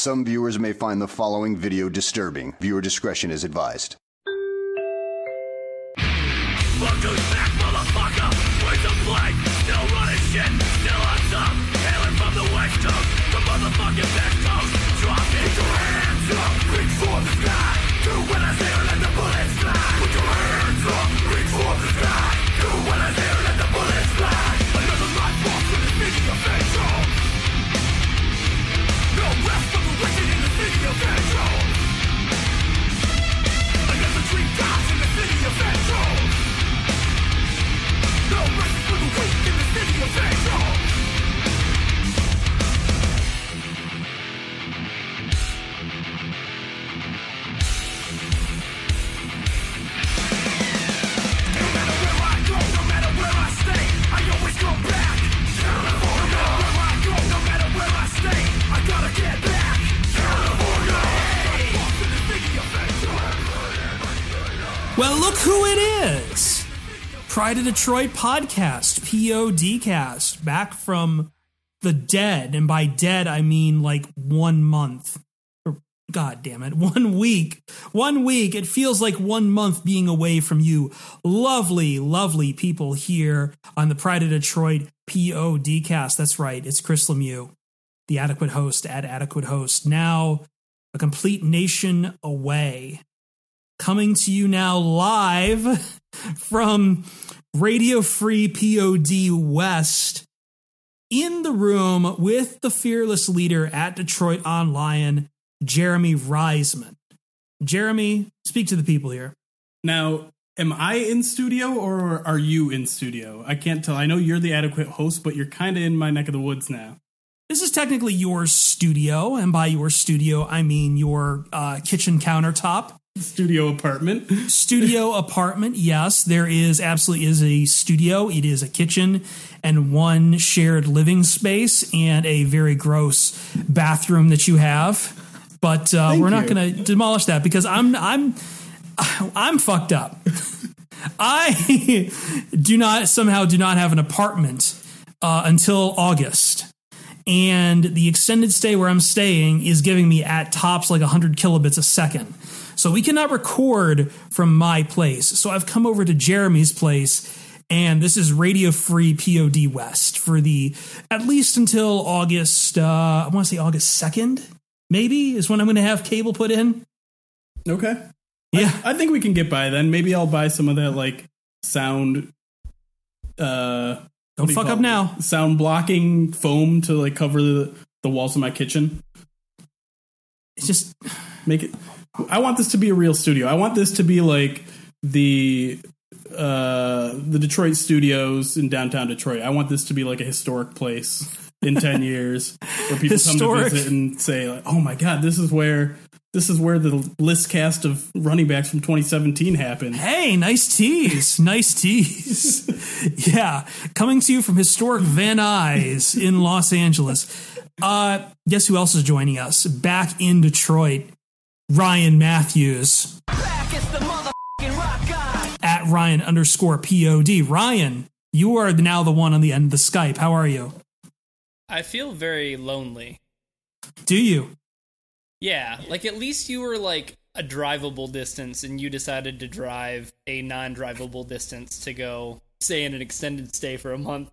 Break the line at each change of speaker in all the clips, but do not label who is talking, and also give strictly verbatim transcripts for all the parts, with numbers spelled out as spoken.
Some viewers may find the following video disturbing. Viewer discretion is advised.
Welcome back, motherfucker! Where's the play? Still running shit, still on top. Hailing from the west coast, the motherfucking best coast. Drop it! Put your hands up, reach for the sky. Do what I say or let the bullets fly. Put your hands up, reach for the sky. Do what I say or let the bullets fly. Another life lost in the city of Angel. No rest for the wicked in the city of Angel. Another dream dies in the city of Angel. No rest for the weak in the city of Angel. No matter where I go, no matter where I stay, I always go back. California. No matter where I go, no matter where I stay, I gotta get back. California. Hey. In the city of Angel.
Well, look who it is. Pride of Detroit podcast, P O D cast, back from the dead. And by dead, I mean like one month. Or, God damn it, one week. One week. It feels like one month being away from you. Lovely, lovely people here on the Pride of Detroit P O D cast. That's right. It's Chris Lemieux, the adequate host at Adequate Host. Now a complete nation away. Coming to you now live from Radio Free P O D West, in the room with the fearless leader at Detroit On Lion, Jeremy Reisman. Jeremy, speak to the people here.
Now, am I in studio or are you in studio? I can't tell. I know you're the adequate host, but you're kind of in my neck of the woods now.
This is technically your studio, and by your studio, I mean your uh, kitchen countertop.
Studio apartment.
Studio apartment, yes. There is absolutely is a studio. It is a kitchen and one shared living space and a very gross bathroom that you have. But uh, we're not going to demolish that because I'm I'm I'm fucked up. I do not somehow do not have an apartment uh, until August. And the extended stay where I'm staying is giving me at tops like one hundred kilobits a second. So we cannot record from my place. So I've come over to Jeremy's place, and this is Radio Free P O D West for the, at least until August, uh, I want to say August second, maybe, is when I'm going to have cable put in.
Okay.
Yeah.
I, I think we can get by then. Maybe I'll buy some of that, like, sound... Uh,
Don't
do
fuck up
it?
now.
Sound blocking foam to, like, cover the, the walls of my kitchen.
It's just...
Make it... I want this to be a real studio. I want this to be like the uh, the Detroit studios in downtown Detroit. I want this to be like a historic place in ten years where people
Historic.
come to visit and say, like, "Oh my God, this is where this is where the list cast of running backs from twenty seventeen happened."
Hey, nice tease. Nice tease. Yeah. Coming to you from historic Van Nuys in Los Angeles. Uh, guess who else is joining us? Back in Detroit. Ryan Matthews
Back is the motherfucking rock guy.
at Ryan underscore P O D. Ryan, you are now the one on the end of the Skype. How are you?
I feel very lonely.
Do you?
Yeah, like at least you were like a drivable distance and you decided to drive a non-drivable distance to go stay in an extended stay for a month.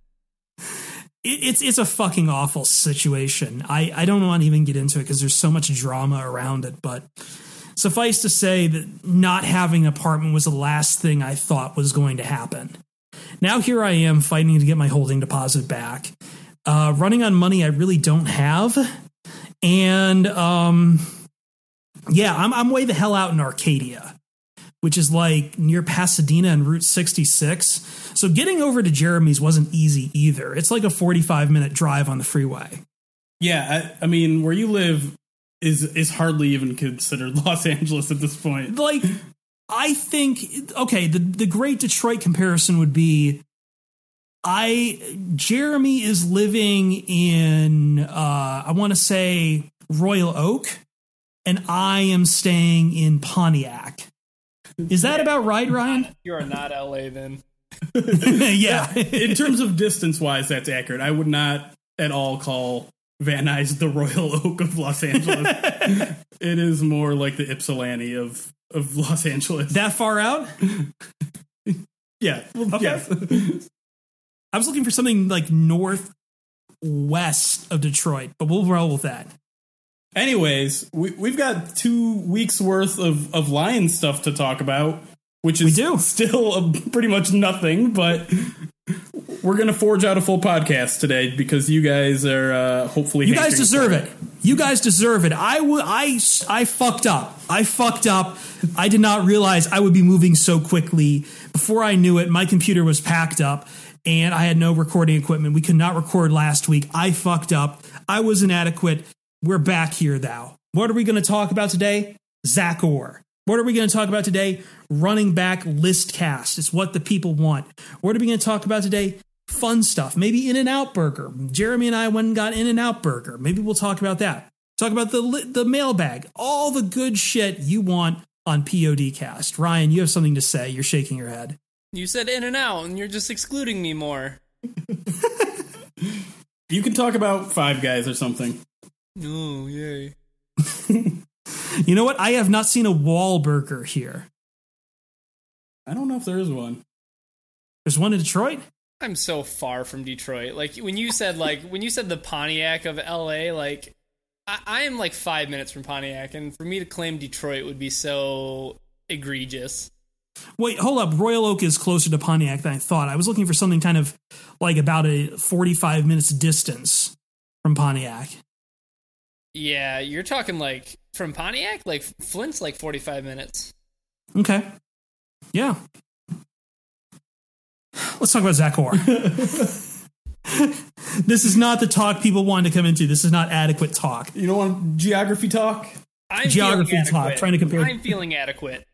It, it's it's a fucking awful situation. I, I don't want to even get into it because there's so much drama around it. But suffice to say that not having an apartment was the last thing I thought was going to happen. Now here I am fighting to get my holding deposit back. Uh, running on money I really don't have. And um, yeah, I'm, I'm way the hell out in Arcadia, which is like near Pasadena and Route sixty-six. So getting over to Jeremy's wasn't easy either. It's like a forty-five minute drive on the freeway.
Yeah, I, I mean, where you live is is hardly even considered Los Angeles at this point.
Like, I think, okay, the, the great Detroit comparison would be, I, Jeremy is living in, uh, I want to say Royal Oak, and I am staying in Pontiac. Is that about right, Ryan?
You are not L A then.
Yeah.
In terms of distance wise, that's accurate. I would not at all call Van Nuys the Royal Oak of Los Angeles. It is more like the Ypsilanti of, of Los Angeles.
That far out?
Yeah. Well,
Okay.
yes.
I was looking for something like northwest of Detroit, but we'll roll with that.
Anyways, we, we've got two weeks worth of, of Lions stuff to talk about, which is
We do.
still a, pretty much nothing, but we're going to forge out a full podcast today because you guys are uh, hopefully...
You guys
hankering
deserve
for
it. You guys deserve it. I, w- I, I fucked up. I fucked up. I did not realize I would be moving so quickly. Before I knew it, my computer was packed up and I had no recording equipment. We could not record last week. I fucked up. I was inadequate. We're back here now. What are we going to talk about today? Zach Orr. What are we going to talk about today? Running back list cast. It's what the people want. What are we going to talk about today? Fun stuff. Maybe In-N-Out Burger. Jeremy and I went and got In-N-Out Burger. Maybe we'll talk about that. Talk about the the mailbag. All the good shit you want on PODcast. Ryan, you have something to say. You're shaking your head.
You said in and out, and you're just excluding me more.
You can talk about Five Guys or something.
Oh, yay.
You know what? I have not seen a Wahlburger here.
I don't know if there is one.
There's one in Detroit?
I'm so far from Detroit. Like, when you said, like, when you said the Pontiac of L A, like, I, I am, like, five minutes from Pontiac, and for me to claim Detroit would be so egregious.
Wait, hold up. Royal Oak is closer to Pontiac than I thought. I was looking for something kind of like about a forty-five minutes distance from Pontiac.
Yeah, you're talking, like, from Pontiac? Like, Flint's, like, forty-five minutes.
Okay. Yeah. Let's talk about Zach Orr. This is not the talk people wanted to come into. This is not adequate talk.
You don't want geography talk?
I'm
Geography
feeling
talk,
adequate.
trying to compare-
I'm feeling adequate.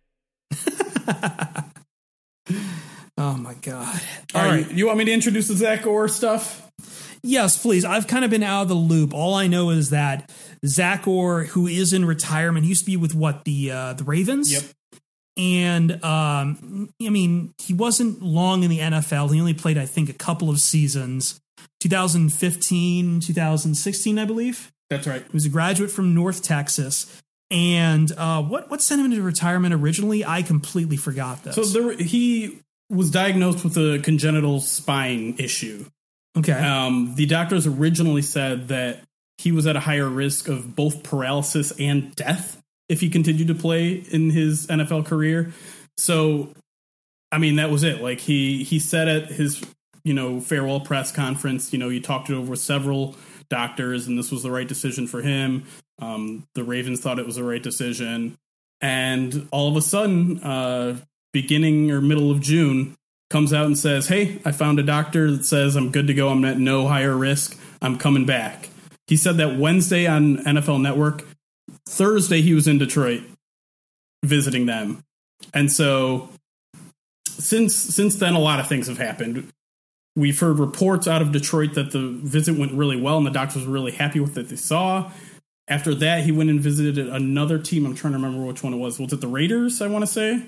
Oh, my God.
All
All
right.
right.
You want me to introduce the Zach Orr stuff?
Yes, please. I've kind of been out of the loop. All I know is that Zach Orr, who is in retirement, he used to be with what, the uh, the Ravens?
Yep.
And, um, I mean, he wasn't long in the N F L. He only played, I think, a couple of seasons. twenty fifteen, twenty sixteen, I believe.
That's right.
He was a graduate from North Texas. And uh, what, what sent him into retirement originally? I completely forgot this.
So there, he was diagnosed with a congenital spine issue.
okay.
Um, the doctors originally said that he was at a higher risk of both paralysis and death if he continued to play in his N F L career. So, I mean, that was it. Like he, he said at his, you know, farewell press conference, you know, he talked it over with several doctors and this was the right decision for him. Um, the Ravens thought it was the right decision. And all of a sudden, uh, beginning or middle of June, comes out and says, hey, I found a doctor that says I'm good to go. I'm at no higher risk. I'm coming back. He said that Wednesday on N F L Network. Thursday, he was in Detroit visiting them. And so since since then, a lot of things have happened. We've heard reports out of Detroit that the visit went really well and the doctors were really happy with what they saw. After that, he went and visited another team. I'm trying to remember which one it was. Was it the Raiders, I want to say?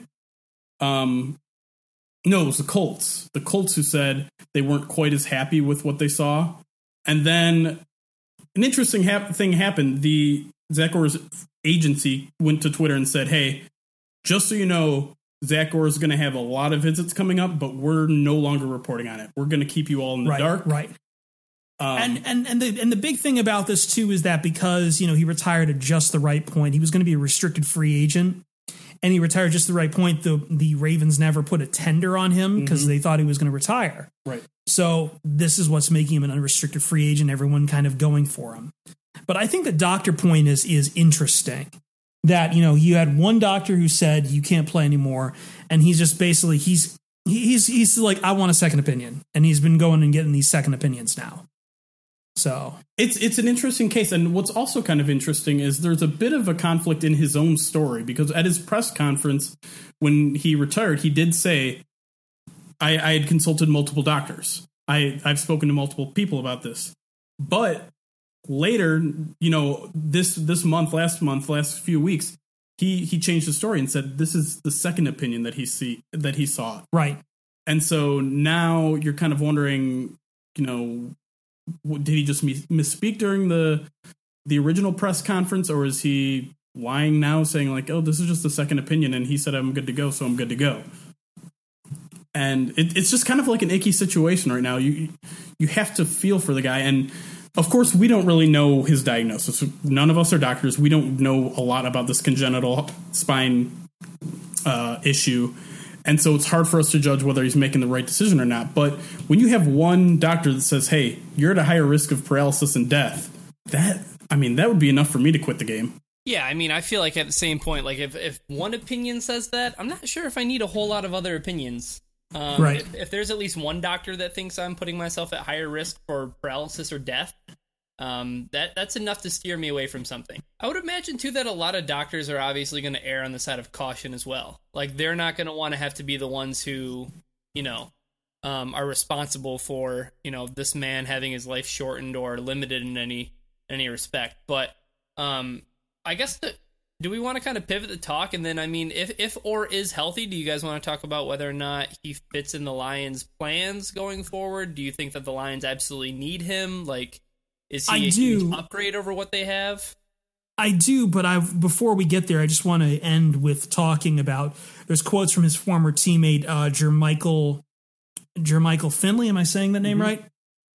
Um, no, it was the Colts. The Colts who said they weren't quite as happy with what they saw. And then an interesting hap- thing happened. The Zach Orr's agency went to Twitter and said, hey, just so you know, Zach Orr is going to have a lot of visits coming up, but we're no longer reporting on it. We're going to keep you all in the
right,
dark.
Right.
Um,
and and and the and the big thing about this too is that because you know he retired at just the right point, he was going to be a restricted free agent, and he retired just the right point. The the Ravens never put a tender on him because
Mm-hmm.
they thought he was going to retire.
Right.
So this is what's making him an unrestricted free agent. Everyone kind of going for him. But I think the doctor point is is interesting. That you know you had one doctor who said you can't play anymore, and he's just basically he's he's he's like I want a second opinion, and he's been going and getting these second opinions now. So
It's it's an interesting case, and what's also kind of interesting is there's a bit of a conflict in his own story because at his press conference when he retired, he did say, "I, I had consulted multiple doctors. I I've spoken to multiple people about this, but later, you know, this this month, last month, last few weeks, he he changed the story and said this is the second opinion that he see that he saw,
right.
and so now you're kind of wondering, you know." did he just mis- misspeak during the the original press conference, or is he lying now, saying like, "Oh, this is just a second opinion," and he said I'm good to go, so I'm good to go. And it, it's just kind of like an icky situation right now. You you have to feel for the guy, and of course, we don't really know his diagnosis. None of us are doctors. We don't know a lot about this congenital spine uh, issue. And so it's hard for us to judge whether he's making the right decision or not. But when you have one doctor that says, hey, you're at a higher risk of paralysis and death, that, I mean, that would be enough for me to quit the game.
Yeah, I mean, I feel like at the same point, like if, if one opinion says that, I'm not sure if I need a whole lot of other opinions. Um,
right.
If, if there's at least one doctor that thinks I'm putting myself at higher risk for paralysis or death, Um, that that's enough to steer me away from something. I would imagine, too, that a lot of doctors are obviously going to err on the side of caution as well. Like, they're not going to want to have to be the ones who, you know, um, are responsible for, you know, this man having his life shortened or limited in any any respect. But um, I guess, the, do we want to kind of pivot the talk? And then, I mean, if, if Orr is healthy, do you guys want to talk about whether or not he fits in the Lions' plans going forward? Do you think that the Lions absolutely need him? Like, is he
I
a
do.
huge upgrade over what they have?
I do, but I before we get there, I just want to end with talking about, there's quotes from his former teammate, uh, Jermichael, Jermichael Finley. Am I saying that name mm-hmm. right?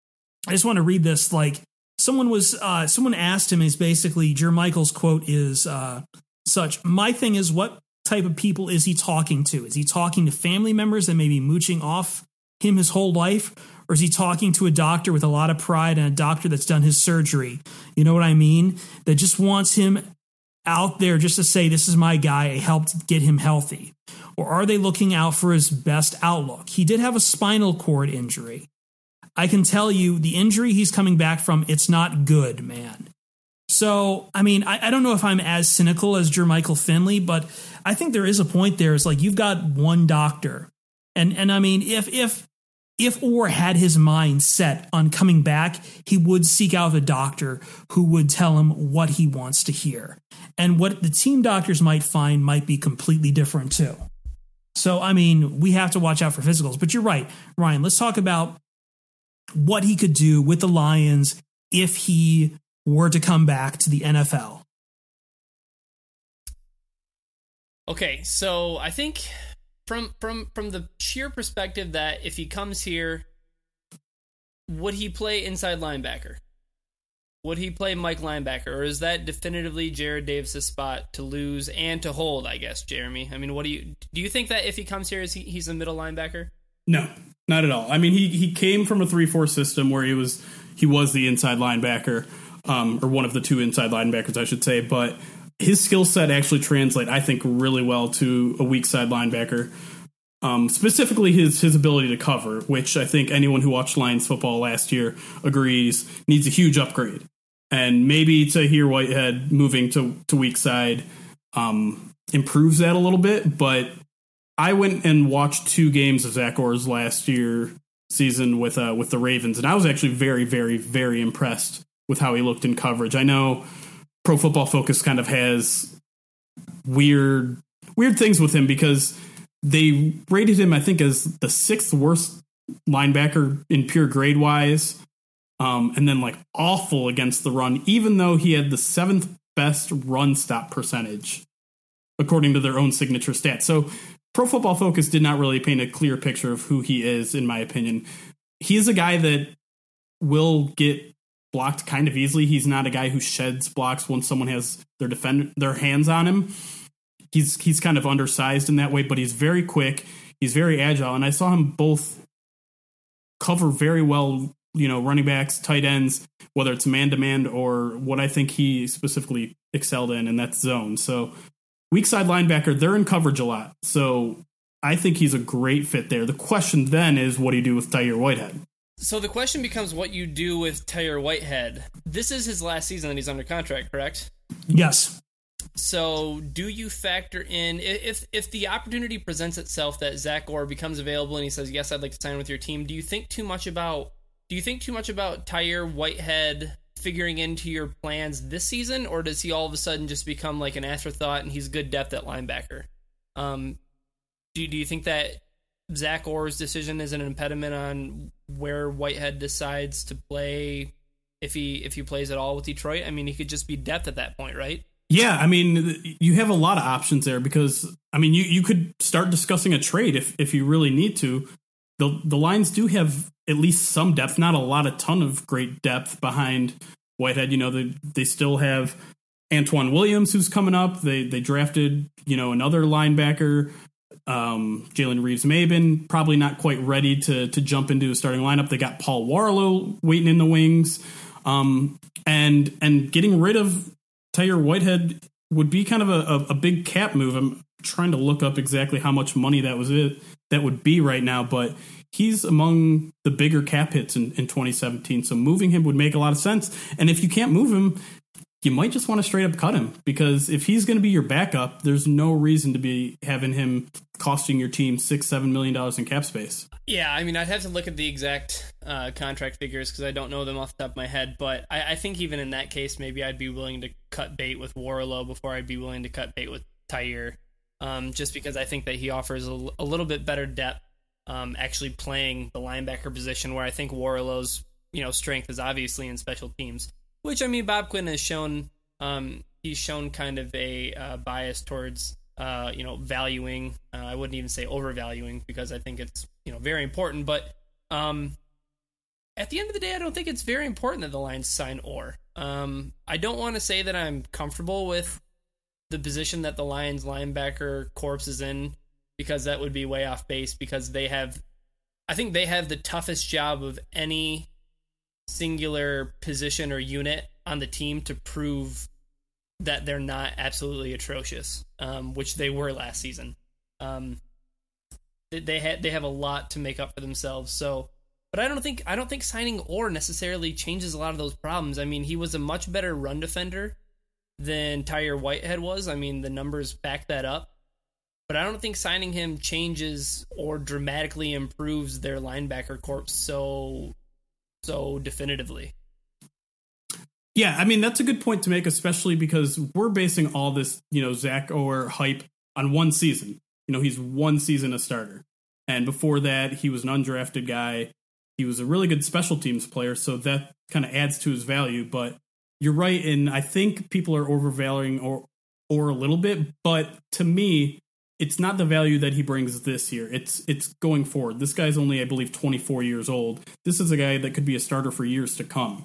I just want to read this. Like, someone was, uh, someone asked him, is basically, Jermichael's quote is uh, such, my thing is, what type of people is he talking to? Is he talking to family members that may be mooching off him his whole life? Or is he talking to a doctor with a lot of pride and a doctor that's done his surgery? You know what I mean? That just wants him out there just to say, this is my guy, I helped get him healthy. Or are they looking out for his best outlook? He did have a spinal cord injury. I can tell you the injury he's coming back from, it's not good, man. So, I mean, I, I don't know if I'm as cynical as Jermichael Finley, but I think there is a point there. It's like, you've got one doctor. And, and I mean, if, if, If Orr had his mind set on coming back, he would seek out a doctor who would tell him what he wants to hear. And what the team doctors might find might be completely different too. So, I mean, we have to watch out for physicals. But you're right, Ryan, let's talk about what he could do with the Lions if he were to come back to the N F L.
Okay, so I think... From from from the sheer perspective that if he comes here, would he play inside linebacker? Would he play Mike linebacker? Or is that definitively Jared Davis' spot to lose and to hold, I guess, Jeremy? I mean, what do you do you think that if he comes here, is he, he's a middle linebacker?
No, not at all. I mean, he he came from a three four system where he was he was the inside linebacker, um, or one of the two inside linebackers, I should say, but his skill set actually translate, I think, really well to a weak side linebacker. Um, specifically his his ability to cover, which I think anyone who watched Lions football last year agrees needs a huge upgrade. And maybe Tahir Whitehead moving to, to weak side um, improves that a little bit. But I went and watched two games of Zach Orr's last year season with uh, with the Ravens, and I was actually very, very, very impressed with how he looked in coverage. I know Pro Football Focus kind of has weird weird things with him because they rated him, I think, as the sixth worst linebacker in pure grade wise, um, and then like awful against the run, even though he had the seventh best run stop percentage according to their own signature stats. So Pro Football Focus did not really paint a clear picture of who he is, in my opinion. He is a guy that will get blocked kind of easily. He's not a guy who sheds blocks once someone has their defend their hands on him. He's he's kind of undersized in that way, but he's very quick. He's very agile, and I saw him both cover very well, you know, running backs, tight ends, whether it's man-to-man or what I think he specifically excelled in, and that's zone. So weak side linebacker, they're in coverage a lot. So I think he's a great fit there. The question then is, what do you do with Tahir Whitehead?
So the question becomes what you do with Tahir Whitehead. This is his last season that he's under contract, correct?
Yes.
So do you factor in, if if the opportunity presents itself that Zach Orr becomes available and he says, yes, I'd like to sign with your team, do you think too much about, do you think too much about Tahir Whitehead figuring into your plans this season, or does he all of a sudden just become like an afterthought and he's good depth at linebacker? Um, do, do you think that Zach Orr's decision is an impediment on where Whitehead decides to play, if he if he plays at all with Detroit. I mean, he could just be depth at that point, right?
Yeah, I mean, you have a lot of options there because, I mean, you, you could start discussing a trade if, if you really need to. The the Lions do have at least some depth, not a lot, a ton of great depth behind Whitehead. You know, they, they still have Antoine Williams, who's coming up. They they drafted, you know, another linebacker, um, Jalen Reeves-Maybin, probably not quite ready to to jump into a starting lineup. They got Paul Warlow waiting in the wings. Um, and and getting rid of Tyre Whitehead would be kind of a, a, a big cap move. I'm trying to look up exactly how much money that was it that would be right now, but he's among the bigger cap hits in, in twenty seventeen. So moving him would make a lot of sense. And if you can't move him, you might just want to straight up cut him, because if he's going to be your backup, there's no reason to be having him costing your team six, seven million dollars in cap space.
Yeah, I mean, I'd have to look at the exact uh, contract figures because I don't know them off the top of my head. But I, I think even in that case, maybe I'd be willing to cut bait with Warlow before I'd be willing to cut bait with Tyre, um, just because I think that he offers a, a little bit better depth, um, actually playing the linebacker position, where I think Warlow's, you know, strength is obviously in special teams. Which, I mean, Bob Quinn has shown, um, he's shown kind of a uh, bias towards, uh, you know, valuing. Uh, I wouldn't even say overvaluing, because I think it's, you know, very important. But um, at the end of the day, I don't think it's very important that the Lions sign Orr. Um, I don't want to say that I'm comfortable with the position that the Lions linebacker corps is in, because that would be way off base, because they have, I think they have the toughest job of any singular position or unit on the team to prove that they're not absolutely atrocious, um, which they were last season. Um, they they, ha- they have a lot to make up for themselves. So, but I don't think I don't think signing Orr necessarily changes a lot of those problems. I mean, he was a much better run defender than Tyre Whitehead was. I mean, the numbers back that up. But I don't think signing him changes or dramatically improves their linebacker corps so so definitively.
Yeah, I mean, that's a good point to make, especially because we're basing all this, you know, Zach Orr hype on one season. You know, he's one season a starter. And before that, he was an undrafted guy. He was a really good special teams player, so that kind of adds to his value. But you're right, and I think people are overvaluing Orr, Orr a little bit. But to me, it's not the value that he brings this year. It's it's going forward. This guy's only, I believe, twenty-four years old. This is a guy that could be a starter for years to come.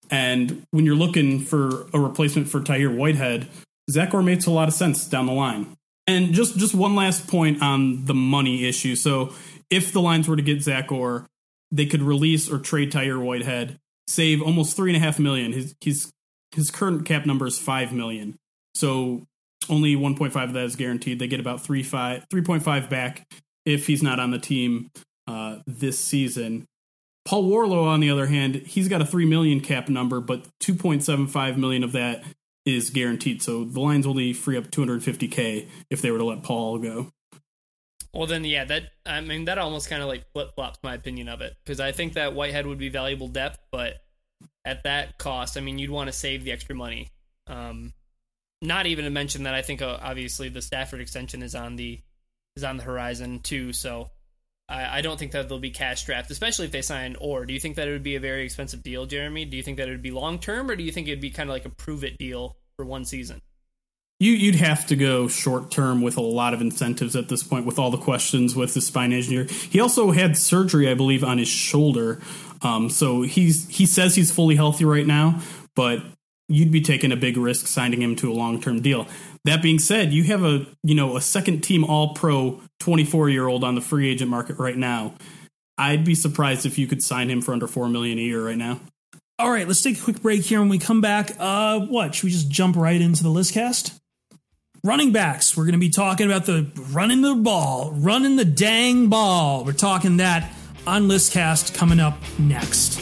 And when you're looking for a replacement for Tyre Whitehead, Zach Orr makes a lot of sense down the line. And just, just one last point on the money issue. So if the Lions were to get Zach Orr, they could release or trade Tyre Whitehead, save almost three and a half million. His his his current cap number is five million. So only one point five of that is guaranteed. They get about three point five back if he's not on the team uh, this season. Paul Warlow, on the other hand, he's got a three million cap number, but two point seven five million of that is guaranteed. So the Lions only free up two hundred fifty K if they were to let Paul go.
Well, then, yeah, that I mean, that almost kind of like flip-flops my opinion of it, because I think that Whitehead would be valuable depth, but at that cost, I mean, you'd want to save the extra money. Um, not even to mention that I think uh, obviously the Stafford extension is on the is on the horizon too. So I, I don't think that they'll be cash strapped, especially if they sign Orr. Do you think that it would be a very expensive deal, Jeremy? Do you think that it would be long term, or do you think it'd be kind of like a prove it deal for one season?
You, you'd have to go short term with a lot of incentives at this point, with all the questions with the spine engineer. He also had surgery, I believe, on his shoulder. Um, so he's he says he's fully healthy right now, but you'd be taking a big risk signing him to a long term deal. That being said, you have a you know a second team All Pro twenty-four year old on the free agent market right now. I'd be surprised if you could sign him for under four million a year right now.
All right, let's take a quick break here. When we come back, uh, what should we just jump right into the listcast? Running backs. We're going to be talking about the running the ball, running the dang ball. We're talking that on Listcast coming up next.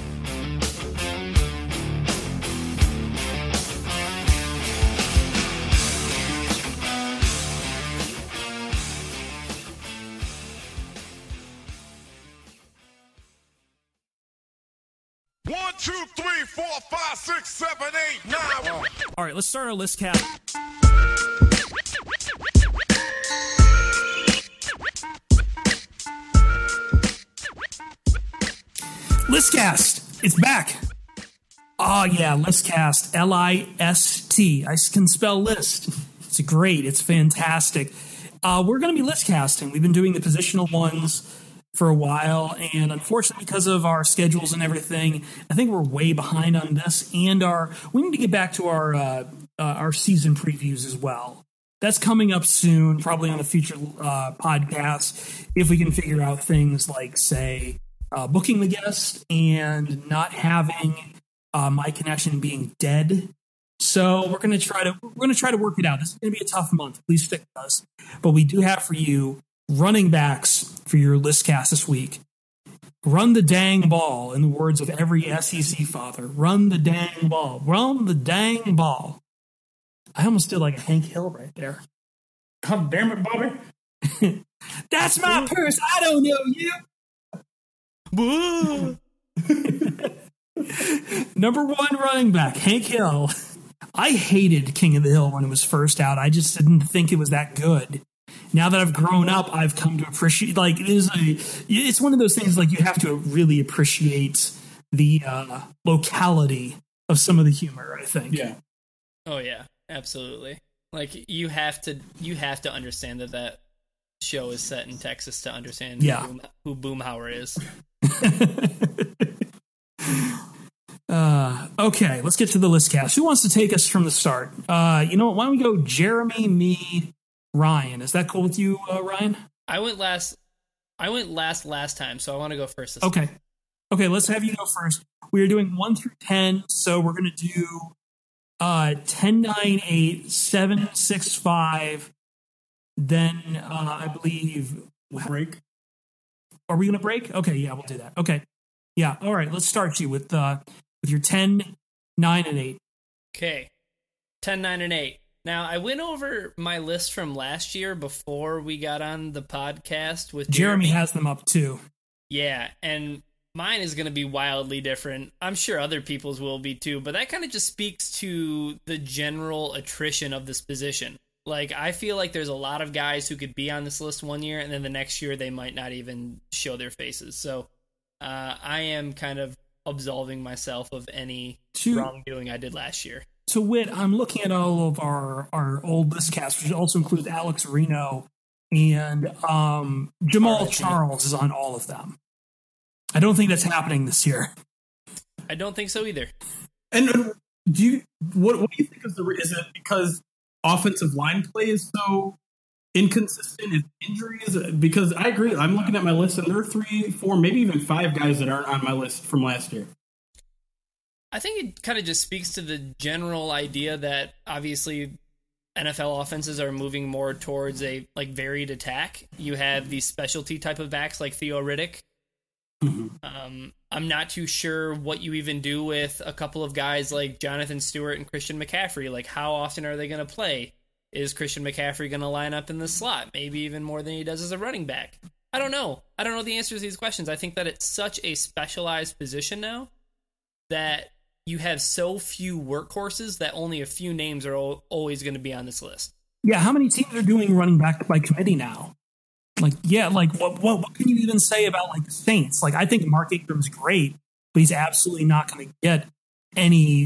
One, two, three, four, five, six, seven, eight, nine.
All right, let's start our Listcast. Listcast, it's back. Oh, yeah, Listcast, L I S T. I can spell list. It's great. It's fantastic. Uh, we're going to be listcasting. We've been doing the positional ones for a while, and unfortunately, because of our schedules and everything, I think we're way behind on this, and our we need to get back to our uh, uh, our season previews as well. That's coming up soon, probably on a future uh, podcast, if we can figure out things like, say, uh, booking the guest and not having uh, my connection being dead. So we're going to try to we're going to try to work it out. This is going to be a tough month. Please stick with us. But we do have for you running backs for your listcast this week. Run the dang ball, in the words of every S E C father. Run the dang ball. Run the dang ball. I almost did like a Hank Hill right there.
God damn it, Bobby.
That's my purse. I don't know you. Number one running back, Hank Hill. I hated King of the Hill when it was first out. I just didn't think it was that good. Now that I've grown up, I've come to appreciate, like, it is a, it's one of those things, like, you have to really appreciate the uh, locality of some of the humor, I think.
Yeah.
Oh, yeah, absolutely. Like, you have to, you have to understand that that show is set in Texas to understand
yeah.
who, who Boomhauer is.
uh, okay, let's get to the listcast. Who wants to take us from the start? Uh, you know what? Why don't we go Jeremy, me, Ryan? Is that cool with you, uh, Ryan?
I went last. I went last last time, so I want to go first this
Okay.
time.
Okay, let's have you go first. We are doing one through ten, so we're going to do uh, ten, nine, eight, seven, six, five. Then uh, I believe
break.
Are we going to break? Okay, yeah, we'll do that. Okay, yeah. All right, let's start you with uh, with your ten, nine, and eight.
Okay, ten, nine, and eight. Now, I went over my list from last year before we got on the podcast with
Jeremy.
Jeremy.
has them up too.
Yeah, and mine is going to be wildly different. I'm sure other people's will be too, but that kind of just speaks to the general attrition of this position. Like, I feel like there's a lot of guys who could be on this list one year, and then the next year they might not even show their faces. So uh, I am kind of absolving myself of any
To-
wrongdoing I did last year.
To wit, I'm looking at all of our, our old listcasts, which also includes Alex Reno, and um, Jamal Charles is on all of them. I don't think that's happening this year.
I don't think so either.
And uh, do you what what do you think is the is it because offensive line play is so inconsistent? Is injuries? Because I agree. I'm looking at my list, and there are three, four, maybe even five guys that aren't on my list from last year.
I think it kind of just speaks to the general idea that obviously N F L offenses are moving more towards a like varied attack. You have these specialty type of backs like Theo Riddick.
Mm-hmm.
Um, I'm not too sure what you even do with a couple of guys like Jonathan Stewart and Christian McCaffrey. Like, how often are they going to play? Is Christian McCaffrey going to line up in the slot? Maybe even more than he does as a running back. I don't know. I don't know the answers to these questions. I think that it's such a specialized position now that you have so few workhorses that only a few names are al- always going to be on this list.
Yeah, how many teams are doing running back by committee now? Like, yeah, like what what, what can you even say about like the Saints? Like, I think Mark Ingram's great, but he's absolutely not going to get any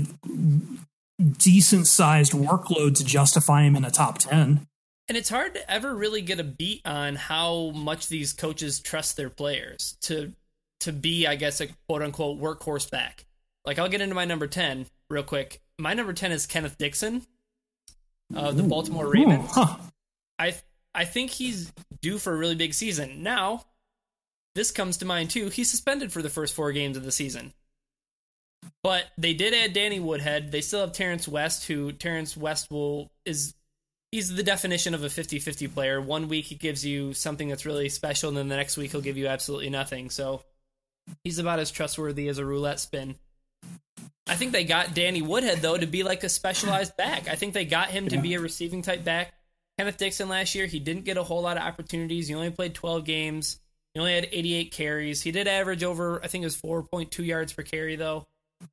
decent sized workload to justify him in a top ten.
And it's hard to ever really get a beat on how much these coaches trust their players to to be, I guess, a quote unquote workhorse back. Like, I'll get into my number ten real quick. My number ten is Kenneth Dixon of the Baltimore Ravens.
Ooh, huh.
I I think he's due for a really big season. Now, this comes to mind too. He's suspended for the first four games of the season. But they did add Danny Woodhead. They still have Terrence West, who Terrence West will is he's the definition of a fifty-fifty player. One week he gives you something that's really special, and then the next week he'll give you absolutely nothing. So he's about as trustworthy as a roulette spin. I think they got Danny Woodhead, though, to be like a specialized back. I think they got him to be a receiving type back. Kenneth Dixon last year, he didn't get a whole lot of opportunities. He only played twelve games. He only had eighty-eight carries. He did average over, I think it was four point two yards per carry, though.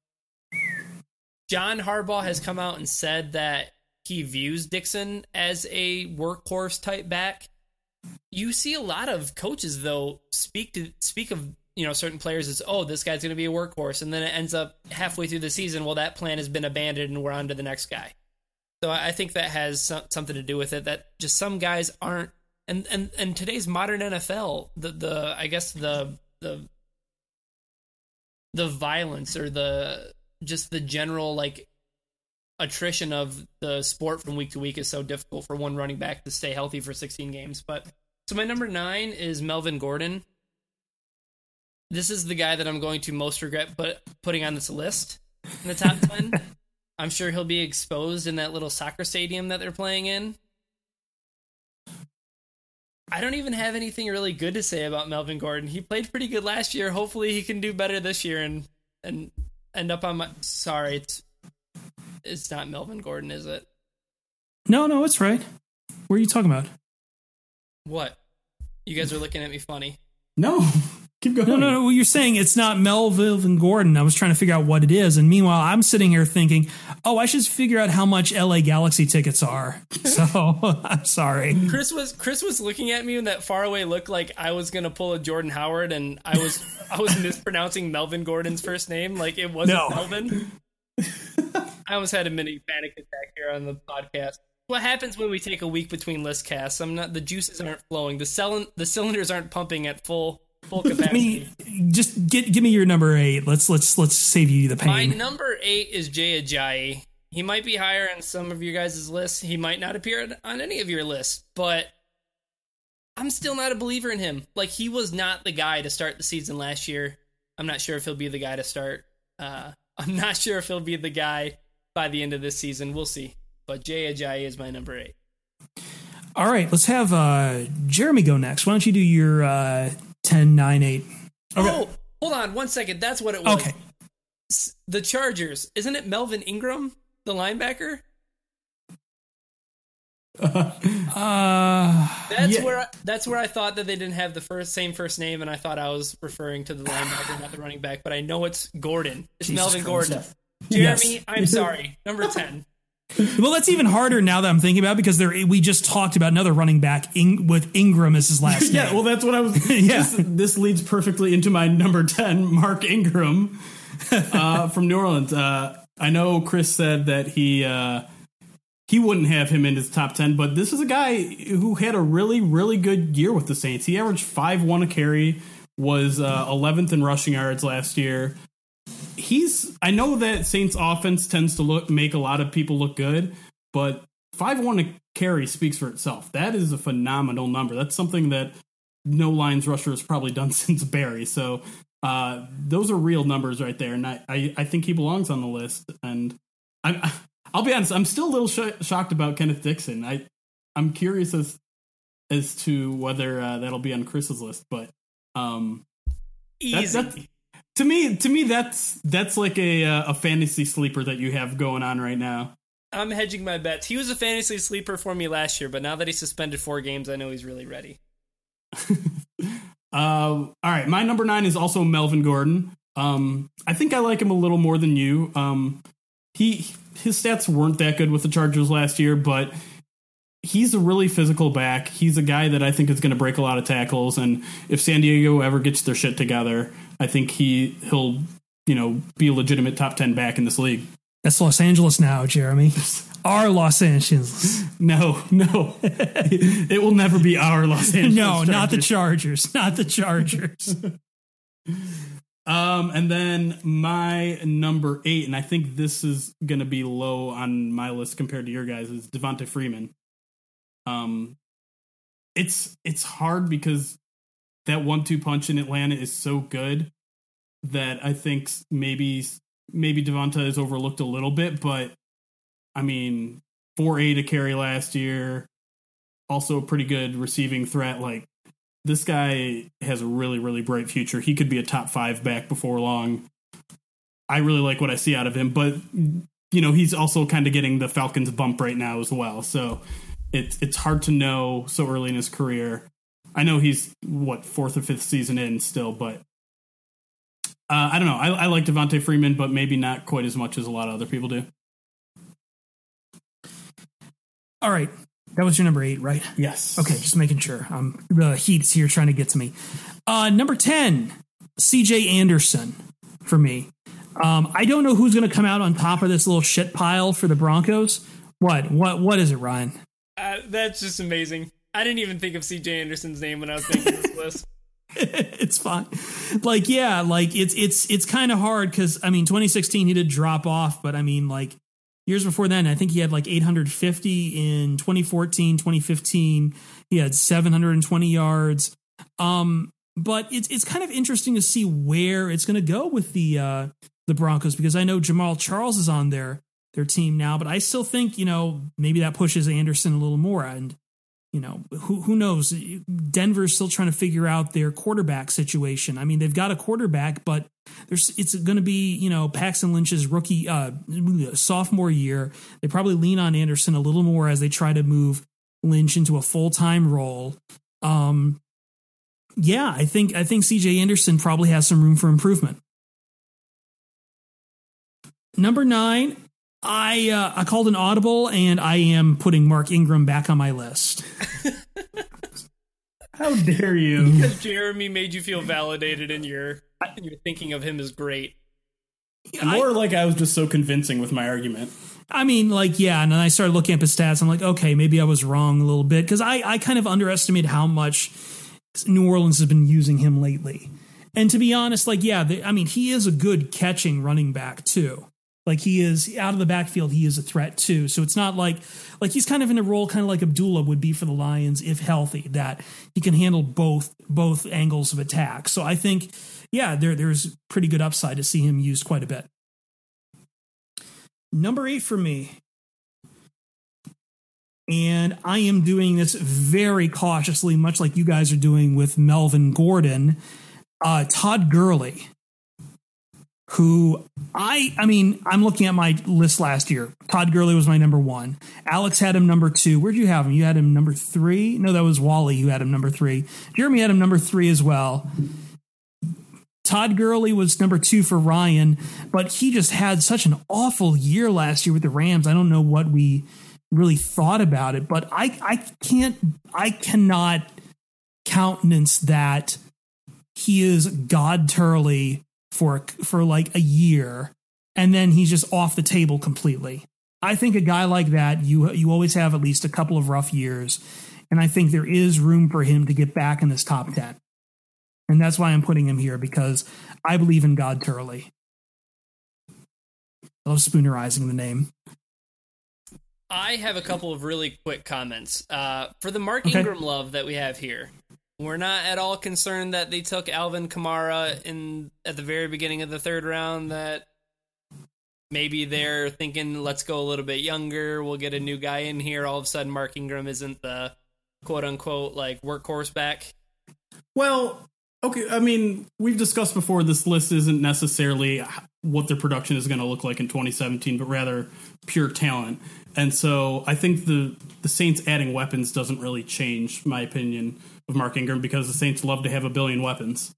John Harbaugh has come out and said that he views Dixon as a workhorse type back. You see a lot of coaches, though, speak to speak of you know, certain players is, oh, this guy's going to be a workhorse. And then it ends up halfway through the season, well, that plan has been abandoned and we're on to the next guy. So I think that has some, something to do with it, that just some guys aren't, and, and, and today's modern N F L, the, the, I guess the, the, the violence or the, just the general, like, attrition of the sport from week to week is so difficult for one running back to stay healthy for sixteen games. But so my number nine is Melvin Gordon. This is the guy that I'm going to most regret but putting on this list in the top ten. I'm sure he'll be exposed in that little soccer stadium that they're playing in. I don't even have anything really good to say about Melvin Gordon. He played pretty good last year. Hopefully he can do better this year and and end up on my... Sorry, it's it's not Melvin Gordon, is it?
No, no, it's right. What are you talking about?
What? You guys are looking at me funny.
No, keep going.
No, no, no. Well, you're saying it's not Melvin Gordon. I was trying to figure out what it is. And meanwhile, I'm sitting here thinking, oh, I should figure out how much L A Galaxy tickets are. So I'm sorry.
Chris was Chris was looking at me in that faraway look like I was going to pull a Jordan Howard and I was I was mispronouncing Melvin Gordon's first name. Like it wasn't
No.
Melvin. I almost had a mini panic attack here on the podcast. What happens when we take a week between list casts? I'm not. The juices aren't flowing. The cell, the cylinders aren't pumping at full full capacity.
I mean, just get give me your number eight. Let's let's let's save you the pain.
My number eight is Jay Ajayi. He might be higher on some of your guys' lists. He might not appear on any of your lists, but I'm still not a believer in him. Like he was not the guy to start the season last year. I'm not sure if he'll be the guy to start. Uh, I'm not sure if he'll be the guy by the end of this season. We'll see. But Jay Ajayi is my number eight.
All right, let's have uh, Jeremy go next. Why don't you do your uh, ten, nine, eight?
Okay. Oh, hold on one second. That's what it was.
Okay.
The Chargers. Isn't it Melvin Ingram, the linebacker?
Uh,
that's
yeah.
where I, that's where I thought that they didn't have the first same first name, and I thought I was referring to the linebacker, not the running back. But I know it's Gordon. It's
Jesus
Melvin
Christ.
Gordon. Jeremy,
Yes.
I'm sorry. Number ten.
Well, that's even harder now that I'm thinking about it because there we just talked about another running back in, with Ingram as his last name.
Yeah, well, that's what I was.
Yeah.
this, this leads perfectly into my number ten, Mark Ingram uh, from New Orleans. Uh, I know Chris said that he uh, he wouldn't have him in his top ten, but this is a guy who had a really, really good year with the Saints. He averaged five one a carry, was uh, eleventh in rushing yards last year. He's. I know that Saints offense tends to look make a lot of people look good, but five one a carry speaks for itself. That is a phenomenal number. That's something that no Lions rusher has probably done since Barry. So uh, those are real numbers right there, and I, I, I think he belongs on the list. And I, I'll be honest, I'm still a little sh- shocked about Kenneth Dixon. I I'm curious as as to whether uh, that'll be on Chris's list, but um,
Easy.
that's, that's To me, to me, that's that's like a uh, a fantasy sleeper that you have going on right now.
I'm hedging my bets. He was a fantasy sleeper for me last year, but now that he's suspended four games, I know he's really ready.
uh, all right, my number nine is also Melvin Gordon. Um, I think I like him a little more than you. Um, he his stats weren't that good with the Chargers last year, but he's a really physical back. He's a guy that I think is going to break a lot of tackles, and if San Diego ever gets their shit together, I think he he'll you know be a legitimate top ten back in this league.
That's Los Angeles now, Jeremy. Our Los Angeles.
No, no, it will never be our Los Angeles.
No,
Chargers.
not the Chargers. Not the Chargers.
Um, and then my number eight, and I think this is going to be low on my list compared to your guys, is Devonta Freeman. Um, it's it's hard because that one two punch in Atlanta is so good that I think maybe maybe Devonta is overlooked a little bit, but I mean, four eight a carry last year, also a pretty good receiving threat. Like, this guy has a really, really bright future. He could be a top five back before long. I really like what I see out of him, but you know, he's also kind of getting the Falcons bump right now as well. So it's it's hard to know so early in his career. I know he's what fourth or fifth season in still, but uh, I don't know. I, I like Devonta Freeman, but maybe not quite as much as a lot of other people do.
All right. That was your number eight, right?
Yes.
Okay, just making sure. Um, the heat's here trying to get to me. Uh, number ten, C J Anderson for me. Um, I don't know who's going to come out on top of this little shit pile for the Broncos. What? What? What is it, Ryan?
Uh, that's just amazing. I didn't even think of C J Anderson's name when I was thinking this list.
It's fine. Like, yeah, like it's it's it's kind of hard because I mean, twenty sixteen he did drop off, but I mean, like years before then, I think he had like eight hundred fifty in twenty fourteen, twenty fifteen. He had seven hundred twenty yards. Um, but it's it's kind of interesting to see where it's going to go with the uh, the Broncos because I know Jamal Charles is on their their team now, but I still think you know maybe that pushes Anderson a little more and. You know, who who knows? Denver's still trying to figure out their quarterback situation. I mean, they've got a quarterback, but there's it's going to be, you know, Paxton Lynch's rookie uh, sophomore year. They probably lean on Anderson a little more as they try to move Lynch into a full-time role. Um, yeah, I think I think C J Anderson probably has some room for improvement. Number nine. I uh, I called an audible, and I am putting Mark Ingram back on my list.
How dare you?
Because Jeremy made you feel validated in your in your thinking of him as great.
More I, like I was just so convincing with my argument.
I mean, like, yeah, and then I started looking up his stats. I'm like, okay, maybe I was wrong a little bit, because I, I kind of underestimated how much New Orleans has been using him lately. And to be honest, like, yeah, they, I mean, he is a good catching running back, too. Like he is out of the backfield, he is a threat too. So it's not like like he's kind of in a role kind of like Abdullah would be for the Lions if healthy, that he can handle both both angles of attack. So I think, yeah, there there's pretty good upside to see him used quite a bit. Number eight for me, and I am doing this very cautiously, much like you guys are doing with Melvin Gordon, uh, Todd Gurley. Who I, I mean, I'm looking at my list last year. Todd Gurley was my number one. Alex had him number two. Where'd you have him? You had him number three? No, that was Wally who had him number three. Jeremy had him number three as well. Todd Gurley was number two for Ryan, but he just had such an awful year last year with the Rams. I don't know what we really thought about it, but I, I can't, I cannot countenance that he is God Turley for for like a year, and then he's just off the table completely. I think a guy like that, you you always have at least a couple of rough years, and I think there is room for him to get back in this top ten. And that's why I'm putting him here, because I believe in God Turley. I love spoonerizing the name.
I have a couple of really quick comments. Uh, for the Mark
okay.
Ingram love that we have here, we're not at all concerned that they took Alvin Kamara in at the very beginning of the third round, that maybe they're thinking, let's go a little bit younger, we'll get a new guy in here. All of a sudden, Mark Ingram isn't the quote-unquote like workhorse back.
Well, okay, I mean, we've discussed before, this list isn't necessarily what their production is going to look like in twenty seventeen, but rather pure talent. And so I think the, the Saints adding weapons doesn't really change my opinion of Mark Ingram, because the Saints love to have a billion weapons.